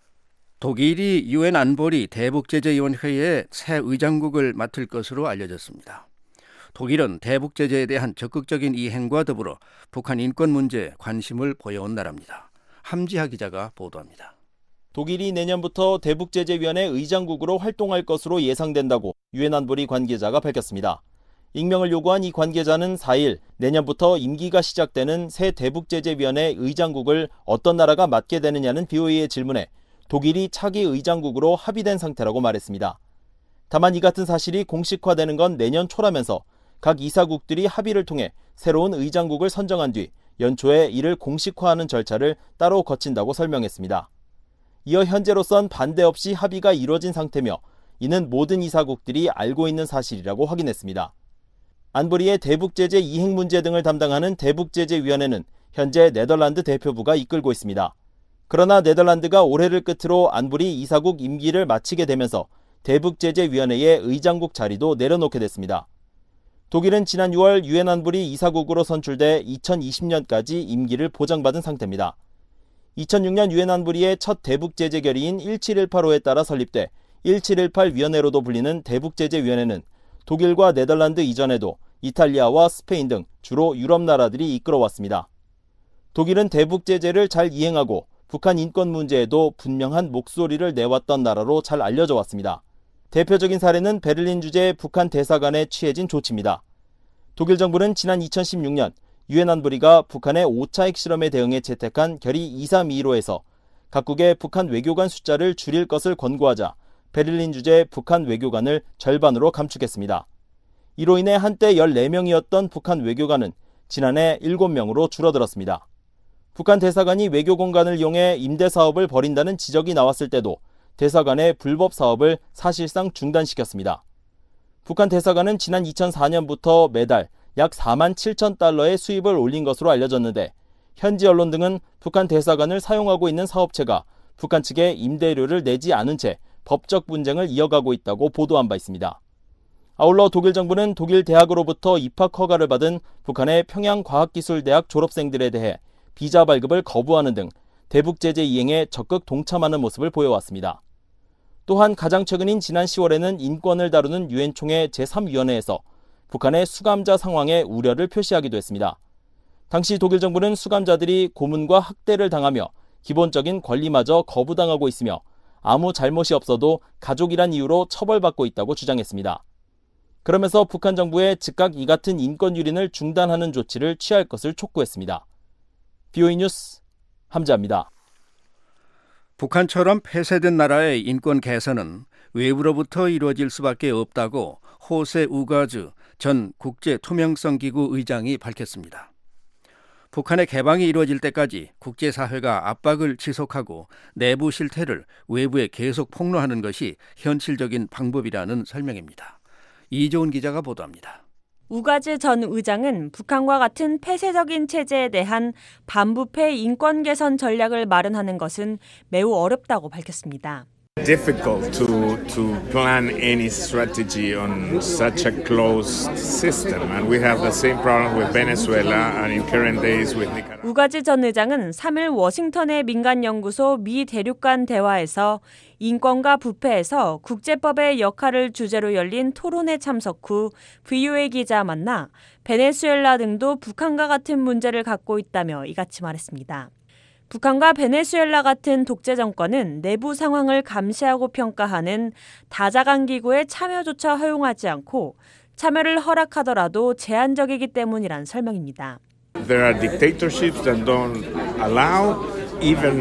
독일이 유엔 안보리 대북제재위원회의 새 의장국을 맡을 것으로 알려졌습니다. 독일은 대북 제재에 대한 적극적인 이행과 더불어 북한 인권 문제에 관심을 보여온 나라입니다. 함지하 기자가 보도합니다. 독일이 내년부터 대북제재위원회 의장국으로 활동할 것으로 예상된다고 유엔 안보리 관계자가 밝혔습니다. 익명을 요구한 이 관계자는 4일 내년부터 임기가 시작되는 새 대북제재위원회 의장국을 어떤 나라가 맡게 되느냐는 BOA의 질문에 독일이 차기 의장국으로 합의된 상태라고 말했습니다. 다만 이 같은 사실이 공식화되는 건 내년 초라면서 각 이사국들이 합의를 통해 새로운 의장국을 선정한 뒤 연초에 이를 공식화하는 절차를 따로 거친다고 설명했습니다. 이어 현재로선 반대 없이 합의가 이루어진 상태며 이는 모든 이사국들이 알고 있는 사실이라고 확인했습니다. 안보리의 대북제재 이행 문제 등을 담당하는 대북제재위원회는 현재 네덜란드 대표부가 이끌고 있습니다. 그러나 네덜란드가 올해를 끝으로 안보리 이사국 임기를 마치게 되면서 대북제재위원회의 의장국 자리도 내려놓게 됐습니다. 독일은 지난 6월 유엔 안보리 이사국으로 선출돼 2020년까지 임기를 보장받은 상태입니다. 2006년 유엔 안보리의 첫 대북제재 결의인 17185에 따라 설립돼 1718위원회로도 불리는 대북제재위원회는 독일과 네덜란드 이전에도 이탈리아와 스페인 등 주로 유럽 나라들이 이끌어왔습니다. 독일은 대북제재를 잘 이행하고 북한 인권 문제에도 분명한 목소리를 내왔던 나라로 잘 알려져 왔습니다. 대표적인 사례는 베를린 주재 북한 대사관에 취해진 조치입니다. 독일 정부는 지난 2016년 유엔 안보리가 북한의 5차 핵실험에 대응해 채택한 결의 2325에서 각국의 북한 외교관 숫자를 줄일 것을 권고하자 베를린 주재 북한 외교관을 절반으로 감축했습니다. 이로 인해 한때 14명이었던 북한 외교관은 지난해 7명으로 줄어들었습니다. 북한 대사관이 외교 공간을 이용해 임대 사업을 벌인다는 지적이 나왔을 때도 대사관의 불법 사업을 사실상 중단시켰습니다. 북한 대사관은 지난 2004년부터 매달 약 4만 7천 달러의 수입을 올린 것으로 알려졌는데 현지 언론 등은 북한 대사관을 사용하고 있는 사업체가 북한 측에 임대료를 내지 않은 채 법적 분쟁을 이어가고 있다고 보도한 바 있습니다. 아울러 독일 정부는 독일 대학으로부터 입학 허가를 받은 북한의 평양과학기술대학 졸업생들에 대해 비자 발급을 거부하는 등 대북제재 이행에 적극 동참하는 모습을 보여왔습니다. 또한 가장 최근인 지난 10월에는 인권을 다루는 유엔 총회 제3위원회에서 북한의 수감자 상황에 우려를 표시하기도 했습니다. 당시 독일 정부는 수감자들이 고문과 학대를 당하며 기본적인 권리마저 거부당하고 있으며 아무 잘못이 없어도 가족이란 이유로 처벌받고 있다고 주장했습니다. 그러면서 북한 정부에 즉각 이 같은 인권 유린을 중단하는 조치를 취할 것을 촉구했습니다. BOE 뉴스 함자입니다. 북한처럼 폐쇄된 나라의 인권 개선은 외부로부터 이루어질 수밖에 없다고 호세 우가즈 전 국제투명성기구 의장이 밝혔습니다. 북한의 개방이 이루어질 때까지 국제사회가 압박을 지속하고 내부 실태를 외부에 계속 폭로하는 것이 현실적인 방법이라는 설명입니다. 이조은 기자가 보도합니다. 우가즈 전 의장은 북한과 같은 폐쇄적인 체제에 대한 반부패 인권 개선 전략을 마련하는 것은 매우 어렵다고 밝혔습니다. Difficult to plan any strategy on such a closed system, and we have the same problem with Venezuela and in current days with Nicaragua. 우가즈 전 의장은 3일 워싱턴의 민간연구소 미 대륙간 대화에서 인권과 부패에서 국제법의 역할을 주제로 열린 토론에 참석 후 VOA 기자 만나 베네수엘라 등도 북한과 같은 문제를 갖고 있다며 이같이 말했습니다. 북한과 베네수엘라 같은 독재 정권은 내부 상황을 감시하고 평가하는 다자간 기구의 참여조차 허용하지 않고 참여를 허락하더라도 제한적이기 때문이란 설명입니다. There are dictatorships that don't allow even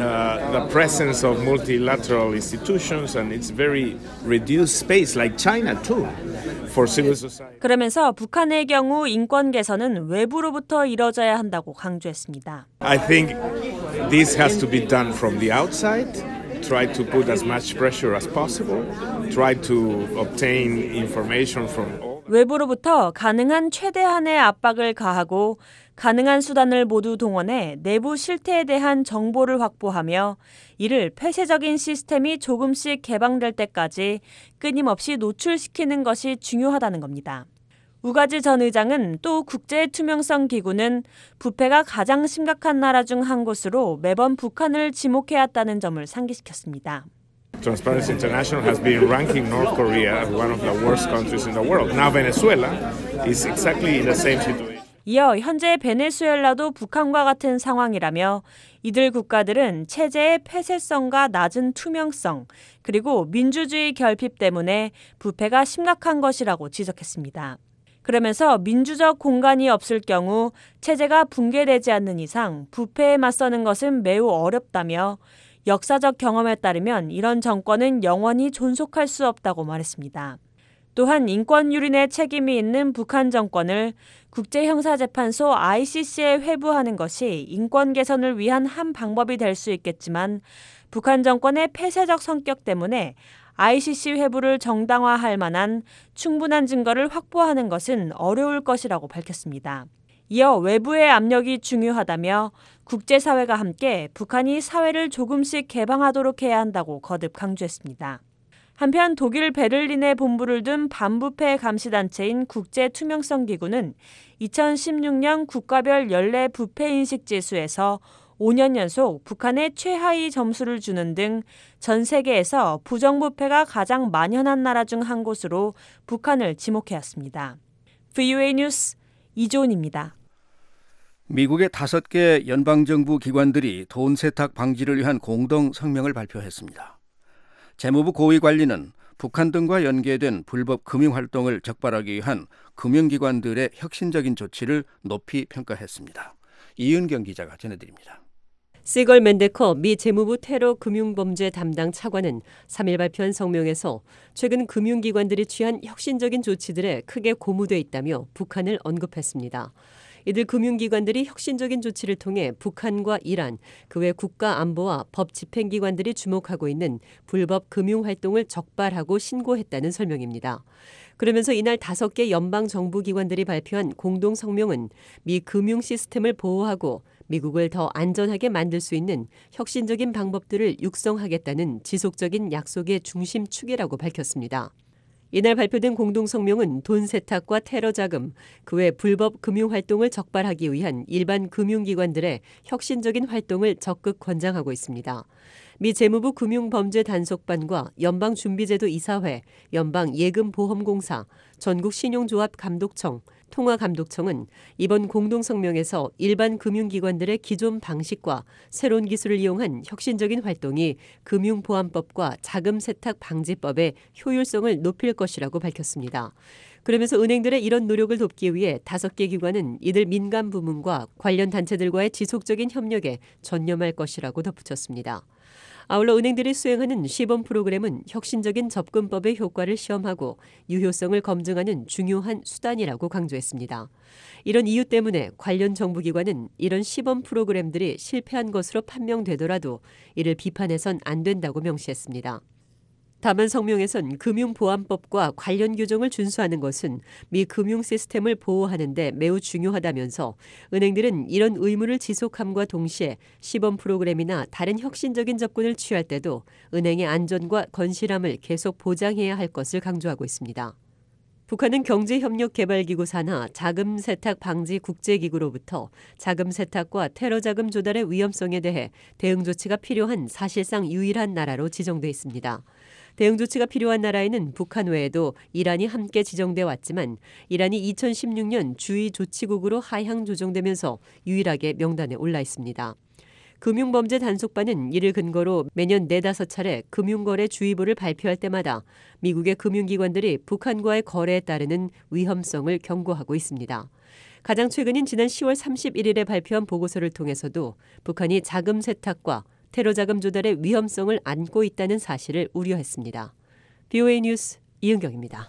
the presence of multilateral institutions, and it's very reduced space, like China too, for civil society. 그러면서 북한의 경우 인권 개선은 외부로부터 이뤄져야 한다고 강조했습니다. I think this has to be done from the outside. Try to put as much pressure as possible. Try to obtain information from all. 외부로부터 가능한 최대한의 압박을 가하고 가능한 수단을 모두 동원해 내부 실태에 대한 정보를 확보하며 이를 폐쇄적인 시스템이 조금씩 개방될 때까지 끊임없이 노출시키는 것이 중요하다는 겁니다. 우가즈 전 의장은 또 국제투명성 기구는 부패가 가장 심각한 나라 중 한 곳으로 매번 북한을 지목해왔다는 점을 상기시켰습니다. Transparency International has been ranking North Korea as one of the worst countries in the world. Now Venezuela is exactly in the same situation. 이어 현재 베네수엘라도 북한과 같은 상황이라며 이들 국가들은 체제의 폐쇄성과 낮은 투명성 그리고 민주주의 결핍 때문에 부패가 심각한 것이라고 지적했습니다. 그러면서 민주적 공간이 없을 경우 체제가 붕괴되지 않는 이상 부패에 맞서는 것은 매우 어렵다며 역사적 경험에 따르면 이런 정권은 영원히 존속할 수 없다고 말했습니다. 또한 인권 유린에 책임이 있는 북한 정권을 국제형사재판소 ICC에 회부하는 것이 인권 개선을 위한 한 방법이 될 수 있겠지만 북한 정권의 폐쇄적 성격 때문에 ICC 회부를 정당화할 만한 충분한 증거를 확보하는 것은 어려울 것이라고 밝혔습니다. 이어 외부의 압력이 중요하다며 국제사회가 함께 북한이 사회를 조금씩 개방하도록 해야 한다고 거듭 강조했습니다. 한편 독일 베를린에 본부를 둔 반부패 감시단체인 국제투명성기구는 2016년 국가별 연례 부패인식지수에서 5년 연속 북한에 최하위 점수를 주는 등 전 세계에서 부정부패가 가장 만연한 나라 중 한 곳으로 북한을 지목해왔습니다. VOA 뉴스 이조은입니다. 미국의 5개 연방정부 기관들이 돈 세탁 방지를 위한 공동 성명을 발표했습니다. 재무부 고위 관리는 북한 등과 연계된 불법 금융활동을 적발하기 위한 금융기관들의 혁신적인 조치를 높이 평가했습니다. 이은경 기자가 전해드립니다. 시걸 맨데커 미 재무부 테러 금융범죄 담당 차관은 3일 발표한 성명에서 최근 금융기관들이 취한 혁신적인 조치들에 크게 고무돼 있다며 북한을 언급했습니다. 이들 금융기관들이 혁신적인 조치를 통해 북한과 이란, 그 외 국가안보와 법 집행기관들이 주목하고 있는 불법 금융활동을 적발하고 신고했다는 설명입니다. 그러면서 이날 5개 연방정부기관들이 발표한 공동성명은 미 금융 시스템을 보호하고 미국을 더 안전하게 만들 수 있는 혁신적인 방법들을 육성하겠다는 지속적인 약속의 중심축이라고 밝혔습니다. 이날 발표된 공동성명은 돈 세탁과 테러 자금, 그 외 불법 금융활동을 적발하기 위한 일반 금융기관들의 혁신적인 활동을 적극 권장하고 있습니다. 미 재무부 금융범죄단속반과 연방준비제도 이사회, 연방예금보험공사, 전국신용조합감독청, 통화감독청은 이번 공동성명에서 일반 금융기관들의 기존 방식과 새로운 기술을 이용한 혁신적인 활동이 금융보안법과 자금세탁방지법의 효율성을 높일 것이라고 밝혔습니다. 그러면서 은행들의 이런 노력을 돕기 위해 5개 기관은 이들 민간 부문과 관련 단체들과의 지속적인 협력에 전념할 것이라고 덧붙였습니다. 아울러 은행들이 수행하는 시범 프로그램은 혁신적인 접근법의 효과를 시험하고 유효성을 검증하는 중요한 수단이라고 강조했습니다. 이런 이유 때문에 관련 정부기관은 이런 시범 프로그램들이 실패한 것으로 판명되더라도 이를 비판해선 안 된다고 명시했습니다. 다만 성명에선 금융보안법과 관련 규정을 준수하는 것은 미 금융 시스템을 보호하는 데 매우 중요하다면서 은행들은 이런 의무를 지속함과 동시에 시범 프로그램이나 다른 혁신적인 접근을 취할 때도 은행의 안전과 건실함을 계속 보장해야 할 것을 강조하고 있습니다. 북한은 경제협력개발기구 산하 자금세탁방지국제기구로부터 자금세탁과 테러자금 조달의 위험성에 대해 대응 조치가 필요한 사실상 유일한 나라로 지정돼 있습니다. 대응 조치가 필요한 나라에는 북한 외에도 이란이 함께 지정돼 왔지만 이란이 2016년 주의 조치국으로 하향 조정되면서 유일하게 명단에 올라 있습니다. 금융범죄 단속반은 이를 근거로 매년 4-5차례 금융거래 주의보를 발표할 때마다 미국의 금융기관들이 북한과의 거래에 따르는 위험성을 경고하고 있습니다. 가장 최근인 지난 10월 31일에 발표한 보고서를 통해서도 북한이 자금 세탁과 테러자금 조달의 위험성을 안고 있다는 사실을 우려했습니다. BOA 뉴스 이은경입니다.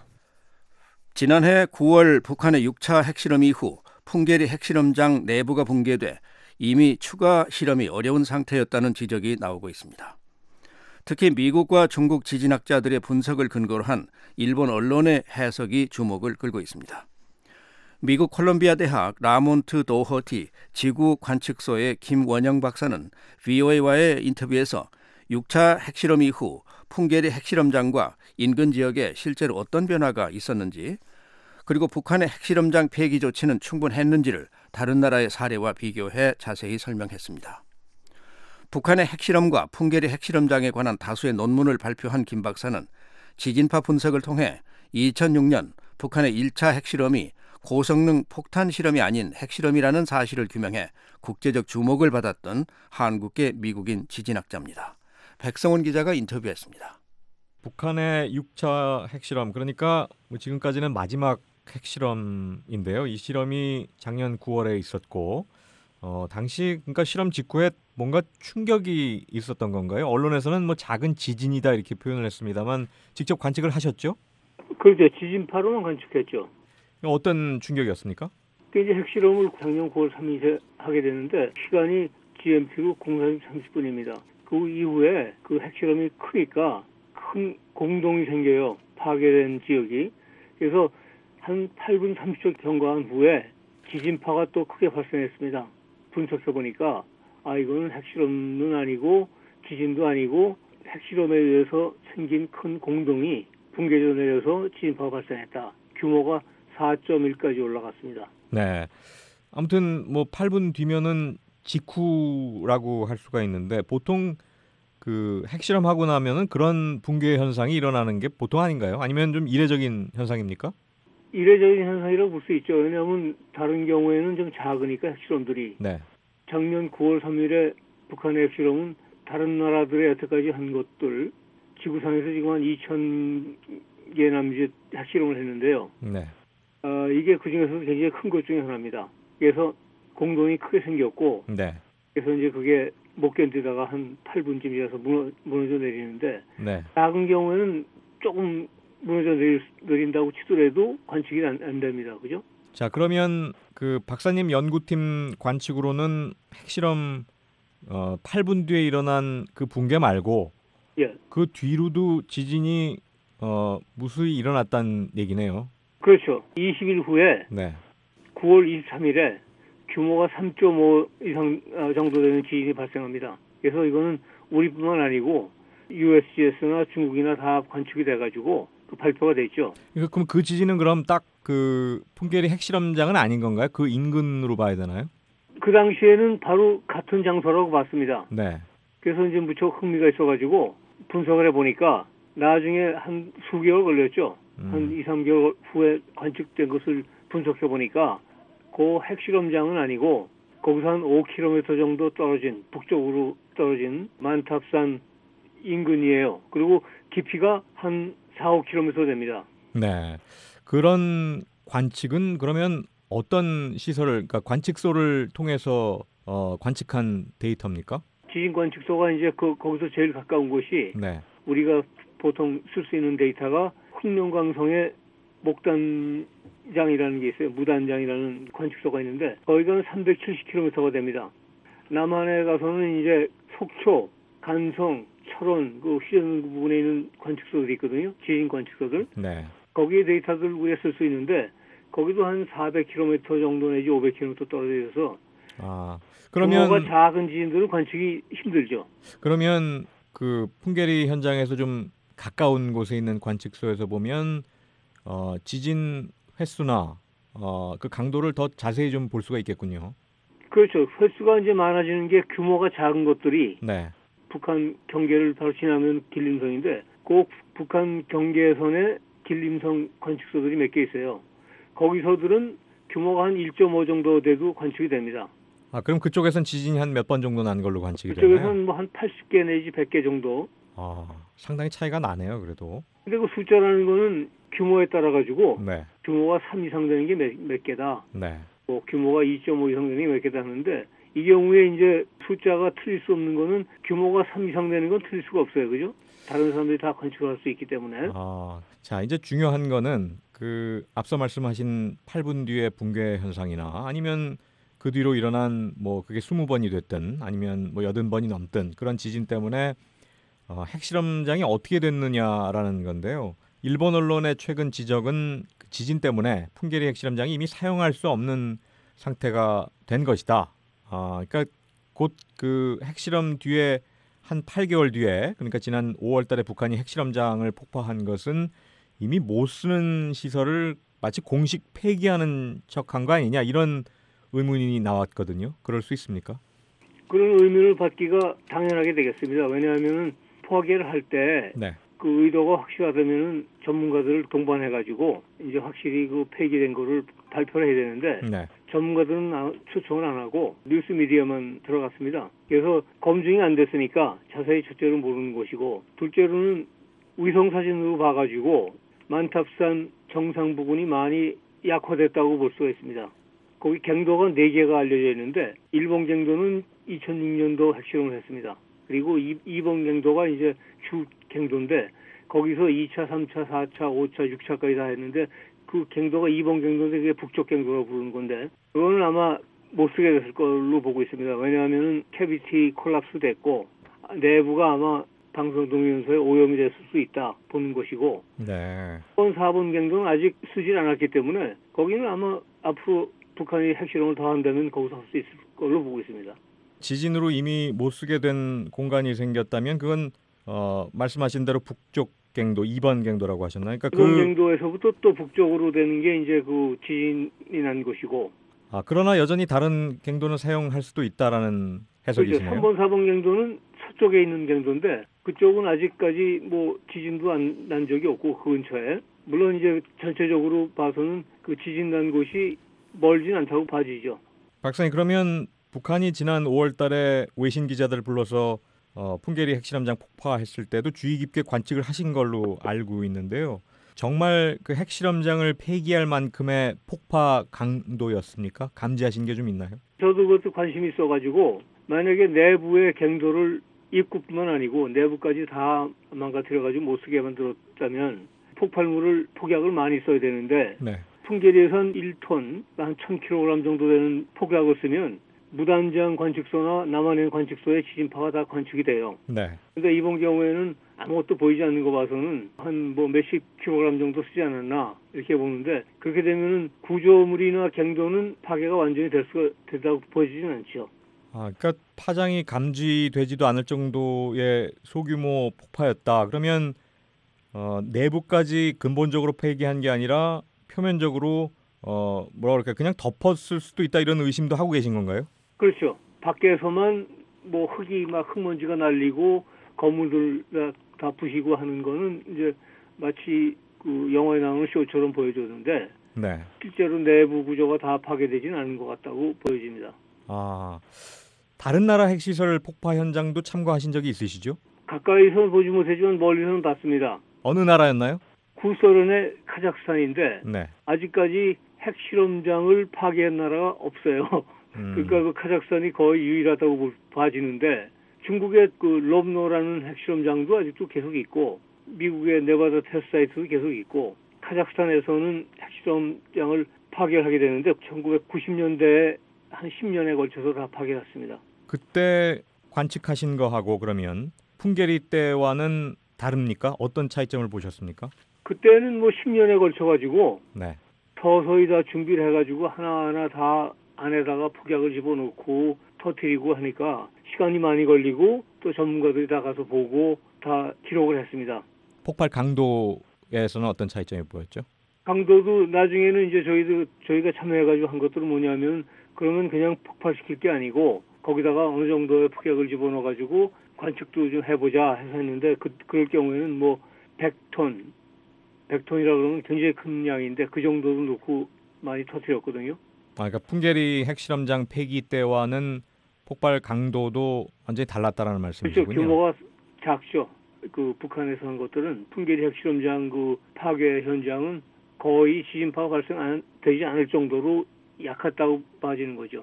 지난해 9월 북한의 6차 핵실험 이후 풍계리 핵실험장 내부가 붕괴돼 이미 추가 실험이 어려운 상태였다는 지적이 나오고 있습니다. 특히 미국과 중국 지진학자들의 분석을 근거로 한 일본 언론의 해석이 주목을 끌고 있습니다. 미국 콜롬비아 대학 라몬트 도허티 지구관측소의 김원영 박사는 VOA와의 인터뷰에서 6차 핵실험 이후 풍계리 핵실험장과 인근 지역에 실제로 어떤 변화가 있었는지, 그리고 북한의 핵실험장 폐기 조치는 충분했는지를 다른 나라의 사례와 비교해 자세히 설명했습니다. 북한의 핵실험과 풍계리 핵실험장에 관한 다수의 논문을 발표한 김 박사는 지진파 분석을 통해 2006년 북한의 1차 핵실험이 고성능 폭탄 실험이 아닌 핵실험이라는 사실을 규명해 국제적 주목을 받았던 한국계 미국인 지진학자입니다. 백성원 기자가 인터뷰했습니다. 북한의 6차 핵실험, 그러니까 지금까지는 마지막 핵실험인데요. 이 실험이 작년 9월에 있었고 당시 그러니까 실험 직후에 뭔가 충격이 있었던 건가요? 언론에서는 작은 지진이다 이렇게 표현을 했습니다만 직접 관측을 하셨죠? 그렇죠. 지진파로만 관측했죠. 어떤 충격이었습니까? 이제 핵실험을 작년 9월 3일에 하게 됐는데 시간이 GMT로 04시 30분입니다. 그 이후에 그 핵실험이 크니까 큰 공동이 생겨요. 파괴된 지역이. 그래서 한 8분 30초 경과한 후에 지진파가 또 크게 발생했습니다. 분석해 보니까 이거는 핵실험은 아니고 지진도 아니고 핵실험에 의해서 생긴 큰 공동이 붕괴져 내려서 지진파가 발생했다. 규모가 4.1까지 올라갔습니다. 네. 아무튼 8분 뒤면은 직후라고 할 수가 있는데 보통 그 핵실험하고 나면은 그런 붕괴 현상이 일어나는 게 보통 아닌가요? 아니면 좀 이례적인 현상입니까? 이례적인 현상이라고 볼 수 있죠. 왜냐하면 다른 경우에는 좀 작으니까 핵실험들이. 네. 작년 9월 3일에 북한의 핵실험은 다른 나라들의 여태까지 한 것들 지구상에서 지금 한 2,000개 남짓 핵실험을 했는데요. 네. 이게 그중에서도 굉장히 큰 것 중에 하나입니다. 그래서 공동이 크게 생겼고, 네. 그래서 이제 그게 못 견디다가 한 8분쯤이라서 무너져 내리는데, 네. 작은 경우에는 조금 무너져 내린다고 치더라도 관측이 안 됩니다. 그죠? 자, 그러면 그 박사님 연구팀 관측으로는 핵실험 8분 뒤에 일어난 그 붕괴 말고, 예. 그 뒤로도 지진이 무수히 일어났다는 얘기네요. 그렇죠. 20일 후에 네. 9월 23일에 규모가 3.5 이상 정도 되는 지진이 발생합니다. 그래서 이거는 우리뿐만 아니고 USGS나 중국이나 다 관측이 돼가지고 그 발표가 됐죠. 그럼 그 지진은 그럼 딱 그 풍계리 핵실험장은 아닌 건가요? 그 인근으로 봐야 되나요? 그 당시에는 바로 같은 장소라고 봤습니다. 네. 그래서 이제 무척 흥미가 있어가지고 분석을 해보니까 나중에 한 수개월 걸렸죠. 한 2-3개월 후에 관측된 것을 분석해 보니까 그 핵실험장은 아니고 거기서 한 5km 정도 떨어진 북쪽으로 떨어진 만탑산 인근이에요. 그리고 깊이가 한 4, 5km 됩니다. 네. 그런 관측은 그러면 어떤 시설을, 그러니까 관측소를 통해서 관측한 데이터입니까? 지진 관측소가 이제 거기서 제일 가까운 곳이 네. 우리가 보통 쓸 수 있는 데이터가 흑룡강성의 목단장이라는 게 있어요. 무단장이라는 관측소가 있는데 거기가 370km가 됩니다. 남한에 가서는 이제 속초, 간성, 철원, 그 휴전 부분에 있는 관측소들이 있거든요. 지진 관측소들. 네. 거기에 데이터들 우리가 쓸 수 있는데 거기도 한 400km 정도 내지 500km 떨어져 있어서 그러면 규모가 작은 지진들은 관측이 힘들죠. 그러면 그 풍계리 현장에서 좀 가까운 곳에 있는 관측소에서 보면 지진 횟수나 그 강도를 더 자세히 좀 볼 수가 있겠군요. 그렇죠. 횟수가 이제 많아지는 게 규모가 작은 것들이 네. 북한 경계를 바로 지나면 길림성인데 꼭 북한 경계선에 길림성 관측소들이 몇 개 있어요. 거기서들은 규모가 한 1.5 정도 돼도 관측이 됩니다. 그럼 그쪽에선 지진이 한 몇 번 정도 난 걸로 관측이 되나요? 그쪽에서는 뭐 한 80개 내지 100개 정도. 상당히 차이가 나네요, 그래도. 근데 그 숫자라는 거는 규모에 따라 가지고 네. 규모가 3 이상 되는 게 몇 개다. 네. 뭐 규모가 2.5 이상 되는 게 몇 개다 하는데 이 경우에 이제 숫자가 틀릴 수 없는 거는 규모가 3 이상 되는 건 틀릴 수가 없어요. 그죠? 다른 사람들이 다 관측을 할 수 있기 때문에. 자, 이제 중요한 거는 그 앞서 말씀하신 8분 뒤의 붕괴 현상이나 아니면 그 뒤로 일어난 뭐 그게 20번이 됐든 아니면 뭐 80번이 넘든 그런 지진 때문에 핵실험장이 어떻게 됐느냐라는 건데요. 일본 언론의 최근 지적은 그 지진 때문에 풍계리 핵실험장이 이미 사용할 수 없는 상태가 된 것이다. 그러니까 곧 그 핵실험 뒤에 한 8개월 뒤에, 그러니까 지난 5월 달에 북한이 핵실험장을 폭파한 것은 이미 못 쓰는 시설을 마치 공식 폐기하는 척한 거 아니냐, 이런 의문이 나왔거든요. 그럴 수 있습니까? 그런 의문을 받기가 당연하게 되겠습니다. 왜냐하면 포기를 할 때 그 의도가 확실하다면 전문가들을 동반해가지고 이제 확실히 그 폐기된 거를 발표를 해야 되는데 전문가들은 초청을 안 하고 뉴스 미디어만 들어갔습니다. 그래서 검증이 안 됐으니까 자세히 첫째로 모르는 것이고, 둘째로는 위성 사진으로 봐가지고 만탑산 정상 부근이 많이 약화됐다고 볼 수가 있습니다. 거기 갱도가 4개가 알려져 있는데 일본 갱도는 2006년도 핵실험을 했습니다. 그리고 2번 갱도가 이제 주 갱도인데 거기서 2차, 3차, 4차, 5차, 6차까지 다 했는데 그 갱도가 2번 갱도인데 그게 북쪽 갱도라고 부르는 건데 그거는 아마 못 쓰게 됐을 걸로 보고 있습니다. 왜냐하면 캐비티 콜랍스 됐고 내부가 아마 방사동위원소에 오염이 됐을 수 있다 보는 것이고 4번 갱도는 아직 쓰질 않았기 때문에 거기는 아마 앞으로 북한이 핵실험을 더 한다면 거기서 할 수 있을 걸로 보고 있습니다. 지진으로 이미 못 쓰게 된 공간이 생겼다면 그건 말씀하신 대로 북쪽 갱도 2번 갱도라고 하셨나요? 그러니까 2번 갱도에서부터 또 북쪽으로 되는 게 이제 그 지진이 난 곳이고. 그러나 여전히 다른 갱도는 사용할 수도 있다라는 해석이시네요. 3번, 4번 갱도는 서쪽에 있는 갱도인데 그쪽은 아직까지 뭐 지진도 난 적이 없고 그 근처에. 물론 이제 전체적으로 봐서는 그 지진 난 곳이 멀진 않다고 봐지죠. 박사님, 그러면 북한이 지난 5월 달에 외신 기자들을 불러서 풍계리 핵실험장 폭파했을 때도 주의 깊게 관측을 하신 걸로 알고 있는데요. 정말 그 핵실험장을 폐기할 만큼의 폭파 강도였습니까? 감지하신 게 좀 있나요? 저도 그것도 관심이 있어가지고 만약에 내부의 갱도를 입구뿐만 아니고 내부까지 다 망가뜨려가지고 못 쓰게 만들었다면 폭발물을 폭약을 많이 써야 되는데 풍계리에선 1톤, 한 1000kg 정도 되는 폭약을 쓰면 무단장 관측소나 남한행 관측소의 지진파가 다 관측이 돼요. 근데 이번 경우에는 아무것도 보이지 않는 거 봐서는 한 뭐 몇십 킬로그램 정도 쓰지 않았나 이렇게 보는데 그렇게 되면은 구조물이나 갱도는 파괴가 완전히 됐다고 보여지진 않죠. 그러니까 파장이 감지되지도 않을 정도의 소규모 폭파였다. 그러면 내부까지 근본적으로 폐기한 게 아니라 표면적으로 뭐라 그럴까 그냥 덮었을 수도 있다, 이런 의심도 하고 계신 건가요? 그렇죠. 밖에서만 뭐 흙이 막 흙먼지가 날리고 건물들 다 부시고 하는 거는 이제 마치 그 영화에 나오는 쇼처럼 보여줬는데 네. 실제로 내부 구조가 다 파괴되지는 않은 것 같다고 보여집니다. 아, 다른 나라 핵시설 폭파 현장도 참고하신 적이 있으시죠? 가까이서 보지 못했지만 멀리서는 봤습니다. 어느 나라였나요? 구소련의 카자흐스탄인데 네. 아직까지 핵실험장을 파괴한 나라가 없어요. 그러니까 그 카자흐스탄이 거의 유일하다고 봐지는데 중국의 그 롭노라는 핵실험장도 아직도 계속 있고 미국의 네바다 테스트 사이트도 계속 있고 카자흐스탄에서는 핵실험장을 파괴하게 되는데 1990년대에 한 10년에 걸쳐서 다 파괴했습니다. 그때 관측하신 거하고 그러면 풍계리 때와는 다릅니까? 어떤 차이점을 보셨습니까? 그때는 뭐 10년에 걸쳐가지고 네. 서서히 다 준비를 해가지고 하나하나 다 안에다가 폭약을 집어넣고 터뜨리고 하니까 시간이 많이 걸리고 또 전문가들이 다 가서 보고 다 기록을 했습니다. 폭발 강도에서는 어떤 차이점이 보였죠? 강도도 나중에는 이제 저희가 참여해가지고 한 것들은 뭐냐면 그러면 그냥 폭발시킬 게 아니고 거기다가 어느 정도의 폭약을 집어넣어가지고 관측도 좀 해보자 해서 했는데 그럴 경우에는 뭐 100톤이라 그러면 굉장히 큰 양인데 그 정도도 넣고 많이 터뜨렸거든요. 그러니까 풍계리 핵실험장 폐기 때와는 폭발 강도도 완전히 달랐다라는 말씀이시군요. 그렇죠. 규모가 작죠. 그 북한에서 한 것들은 풍계리 핵실험장 그 파괴 현장은 거의 지진파가 발생되지 않을 정도로 약했다고 봐지는 거죠.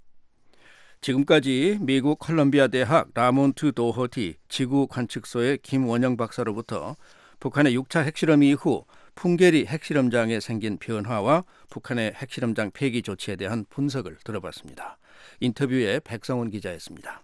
지금까지 미국 컬럼비아 대학 라몬트 도허티 지구 관측소의 김원영 박사로부터 북한의 6차 핵실험 이후 풍계리 핵실험장에 생긴 변화와 북한의 핵실험장 폐기 조치에 대한 분석을 들어봤습니다. 인터뷰에 백성원 기자였습니다.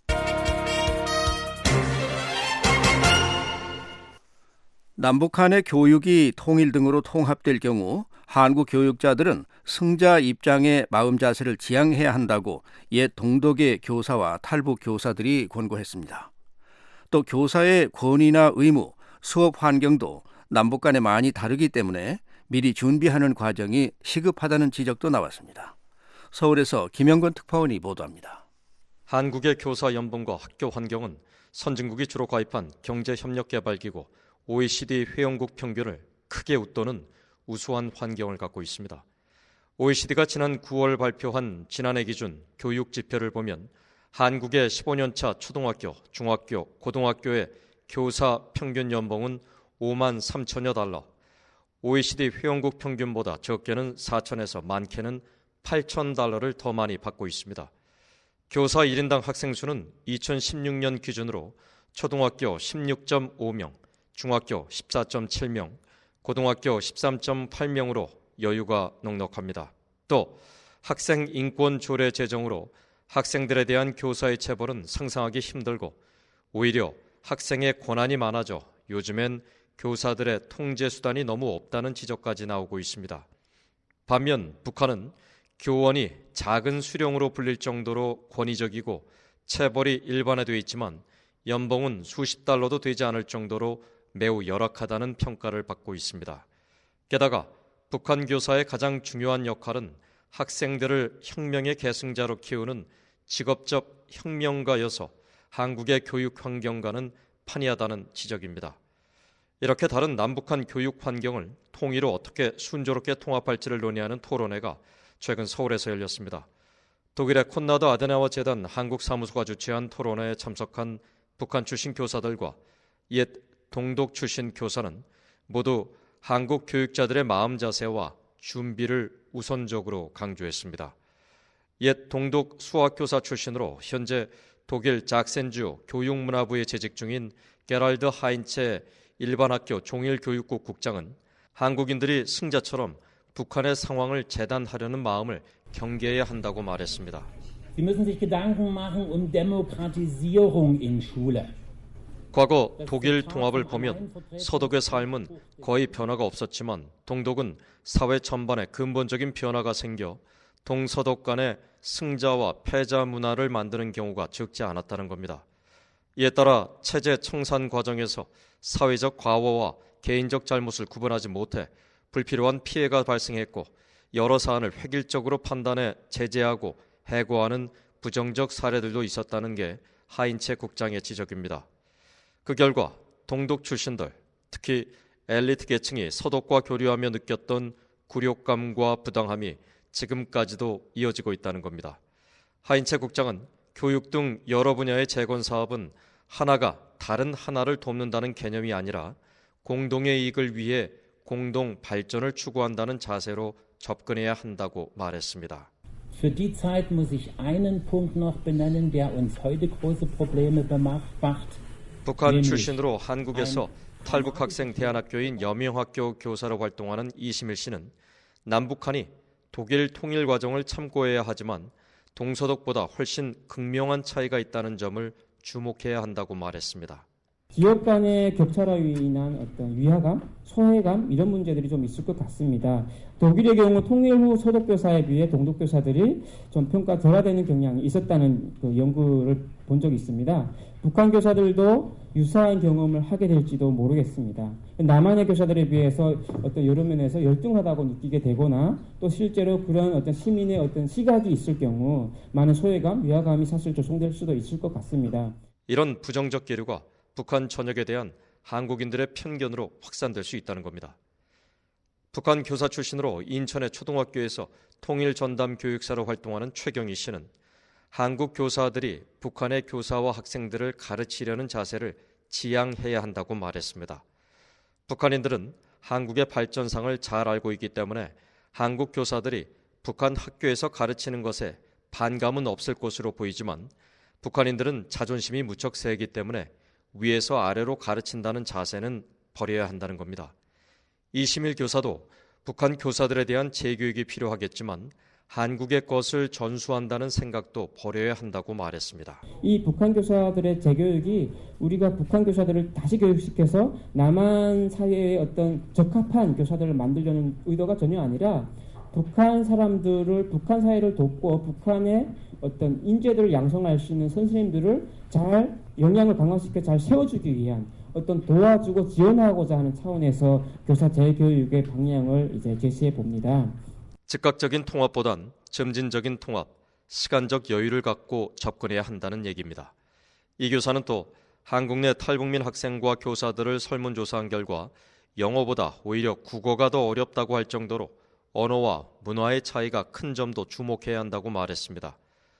남북한의 교육이 통일 등으로 통합될 경우 한국 교육자들은 승자 입장의 마음 자세를 지향해야 한다고 옛 동독의 교사와 탈북 교사들이 권고했습니다. 또 교사의 권위나 의무, 수업 환경도 남북 간에 많이 다르기 때문에 미리 준비하는 과정이 시급하다는 지적도 나왔습니다. 서울에서 김영건 특파원이 보도합니다. 한국의 교사 연봉과 학교 환경은 선진국이 주로 가입한 경제협력개발기구 OECD 회원국 평균을 크게 웃도는 우수한 환경을 갖고 있습니다. OECD가 지난 9월 발표한 지난해 기준 교육 지표를 보면 한국의 15년차 초등학교, 중학교, 고등학교의 교사 평균 연봉은 5만 3천여 달러, OECD 회원국 평균보다 적게는 4천에서 많게는 8천 달러를 더 많이 받고 있습니다. 교사 1인당 학생 수는 2016년 기준으로 초등학교 16.5명, 중학교 14.7명, 고등학교 13.8명으로 여유가 넉넉합니다. 또 학생 인권 조례 제정으로 학생들에 대한 교사의 체벌은 상상하기 힘들고 오히려 학생의 권한이 많아져 요즘엔 교사들의 통제 수단이 너무 없다는 지적까지 나오고 있습니다. 반면 북한은 교원이 작은 수령으로 불릴 정도로 권위적이고 체벌이 일반화되어 있지만 연봉은 수십 달러도 되지 않을 정도로 매우 열악하다는 평가를 받고 있습니다. 게다가 북한 교사의 가장 중요한 역할은 학생들을 혁명의 계승자로 키우는 직업적 혁명가여서 한국의 교육 환경과는 판이하다는 지적입니다. 이렇게 다른 남북한 교육 환경을 통일로 어떻게 순조롭게 통합할지를 논의하는 토론회가 최근 서울에서 열렸습니다. 독일의 콘라드 아데나워 재단 한국 사무소가 주최한 토론회에 참석한 북한 출신 교사들과 옛 동독 출신 교사는 모두 한국 교육자들의 마음 자세와 준비를 우선적으로 강조했습니다. 옛 동독 수학교사 출신으로 현재 독일 작센주 교육문화부에 재직 중인 게랄드 하인체 일반학교 종일교육국 국장은 한국인들이 승자처럼 북한의 상황을 재단하려는 마음을 경계해야 한다고 말했습니다. Sie müssen sich Gedanken machen Demokratisierung in Schule. 과거 독일 통합을 보면 서독의 삶은 거의 변화가 없었지만 동독은 사회 전반에 근본적인 변화가 생겨 동서독 간의 승자와 패자 문화를 만드는 경우가 적지 않았다는 겁니다. 이에 따라 체제 청산 과정에서 사회적 과오와 개인적 잘못을 구분하지 못해 불필요한 피해가 발생했고 여러 사안을 획일적으로 판단해 제재하고 해고하는 부정적 사례들도 있었다는 게 하인체 국장의 지적입니다. 그 결과 동독 출신들, 특히 엘리트 계층이 서독과 교류하며 느꼈던 굴욕감과 부당함이 지금까지도 이어지고 있다는 겁니다. 하인채 국장은 교육 등 여러 분야의 재건 사업은 하나가 다른 하나를 돕는다는 개념이 아니라 공동의 이익을 위해 공동 발전을 추구한다는 자세로 접근해야 한다고 말했습니다. Für die Zeit muss ich einen Punkt noch benennen, der uns heute große Probleme macht. 북한 출신으로 한국에서 탈북 학생 대안학교인 여명학교 교사로 활동하는 이시밀 씨는 남북한이 독일 통일 과정을 참고해야 하지만 동서독보다 훨씬 극명한 차이가 있다는 점을 주목해야 한다고 말했습니다. 지역 간의 격차로 인한 어떤 위화감, 소외감 이런 문제들이 좀 있을 것 같습니다. 독일의 경우 통일 후 소독교사에 비해 동독교사들이 좀 평가 덜하되는 경향이 있었다는 그 연구를 본 적이 있습니다. 북한 교사들도 유사한 경험을 하게 될지도 모르겠습니다. 남한의 교사들에 비해서 어떤 여러 면에서 열등하다고 느끼게 되거나 또 실제로 그런 어떤 시민의 어떤 시각이 있을 경우 많은 소외감, 위화감이 사실 조성될 수도 있을 것 같습니다. 이런 부정적 기류가 북한 전역에 대한 한국인들의 편견으로 확산될 수 있다는 겁니다. 북한 교사 출신으로 인천의 초등학교에서 통일 전담 교육사로 활동하는 최경희 씨는 한국 교사들이 북한의 교사와 학생들을 가르치려는 자세를 지양해야 한다고 말했습니다. 북한인들은 한국의 발전상을 잘 알고 있기 때문에 한국 교사들이 북한 학교에서 가르치는 것에 반감은 없을 것으로 보이지만 북한인들은 자존심이 무척 세기 때문에 위에서 아래로 가르친다는 자세는 버려야 한다는 겁니다. 이시밀 교사도 북한 교사들에 대한 재교육이 필요하겠지만 한국의 것을 전수한다는 생각도 버려야 한다고 말했습니다. 이 북한 교사들의 재교육이 우리가 북한 교사들을 다시 교육시켜서 남한 사회의 어떤 적합한 교사들을 만들려는 의도가 전혀 아니라 북한 사람들을, 북한 사회를 돕고 북한의 어떤 인재들을 양성할 수 있는 선생님들을 잘 역량을 강화시켜 잘 세워주기 위한 어떤 도와주고 지원하고자 하는 차원에서 교사 재교육의 방향을 이제 제시해 봅니다. 즉각적인 통합보단 점진적인 통합, 시간적 여유를 갖고 접근해야 한다는 얘기입니다. 이 교사는 또 한국 내 탈북민 학생과 교사들을 설문조사한 결과 영어보다 오히려 국어가 더 어렵다고 할 정도로 언어와 문화의 차이가 큰 점도 주목해야 한다고 말했습니다.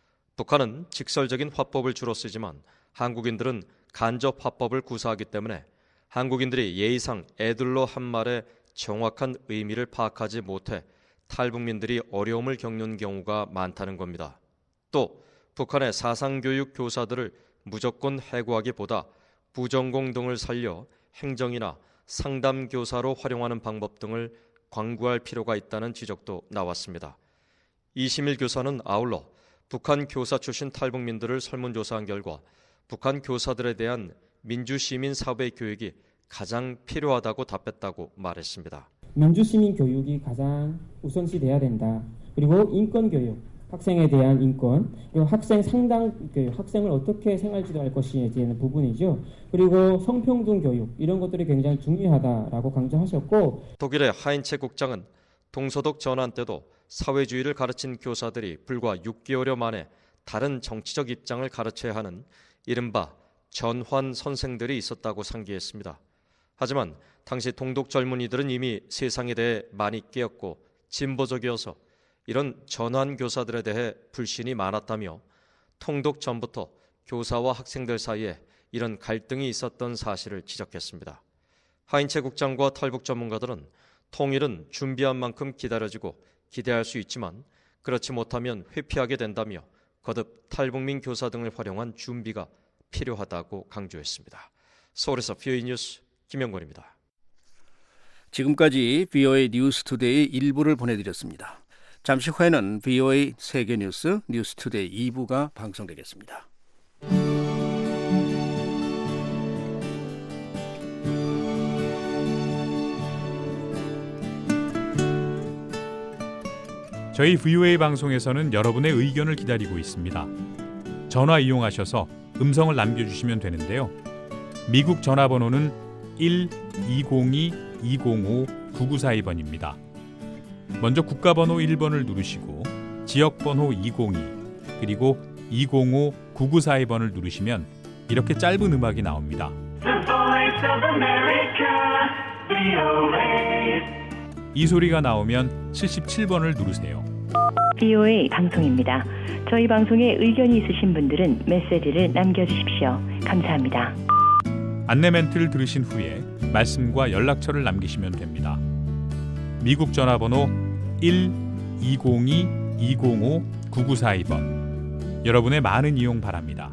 북한은 직설적인 화법을 주로 쓰지만 한국인들은 간접 화법을 구사하기 때문에 한국인들이 예의상 애들로 한 말의 정확한 의미를 파악하지 못해 탈북민들이 어려움을 겪는 경우가 많다는 겁니다. 또 북한의 사상교육 교사들을 무조건 해고하기보다 부전공 등을 살려 행정이나 상담교사로 활용하는 방법 등을 광구할 필요가 있다는 지적도 나왔습니다. 이시밀 교사는 아울러 북한 교사 출신 탈북민들을 설문조사한 결과 북한 교사들에 대한 민주시민 사회 교육이 가장 필요하다고 답했다고 말했습니다. 민주시민 교육이 가장 우선시 돼야 된다. 그리고 인권교육, 학생에 대한 인권, 그리고 학생 상담 교육, 학생을 어떻게 생활 지도할 것이에 대한 부분이죠. 그리고 성평등 교육, 이런 것들이 굉장히 중요하다라고 강조하셨고, 독일의 하인채 국장은 동서독 전환 때도 사회주의를 가르친 교사들이 불과 6개월여 만에 다른 정치적 입장을 가르쳐야 하는 이른바 전환 선생들이 있었다고 상기했습니다. 하지만 당시 동독 젊은이들은 이미 세상에 대해 많이 깨었고 진보적이어서 이런 전환 교사들에 대해 불신이 많았다며 통독 전부터 교사와 학생들 사이에 이런 갈등이 있었던 사실을 지적했습니다. 하인채 국장과 탈북 전문가들은 통일은 준비한 만큼 기다려지고 기대할 수 있지만 그렇지 못하면 회피하게 된다며 거듭 탈북민 교사 등을 활용한 준비가 필요하다고 강조했습니다. 서울에서 VOA 뉴스 김영권입니다. 지금까지 VOA 뉴스투데이 1부를 보내드렸습니다. 잠시 후에는 VOA 세계뉴스 뉴스투데이 2부가 방송되겠습니다. 저희 VOA 방송에서는 여러분의 의견을 기다리고 있습니다. 전화 이용하셔서 음성을 남겨주시면 되는데요. 미국 전화번호는 1-202-205-9942번입니다. 먼저 국가번호 1번을 누르시고 지역번호 202 그리고 205-9942번을 누르시면 이렇게 짧은 음악이 나옵니다. 이 소리가 나오면 77번을 누르세요. VOA 방송입니다. 저희 방송에 의견이 있으신 분들은 메시지를 남겨주십시오. 감사합니다. 안내 멘트를 들으신 후에 말씀과 연락처를 남기시면 됩니다. 미국 전화번호 1-202-205-9942번. 여러분의 많은 이용 바랍니다.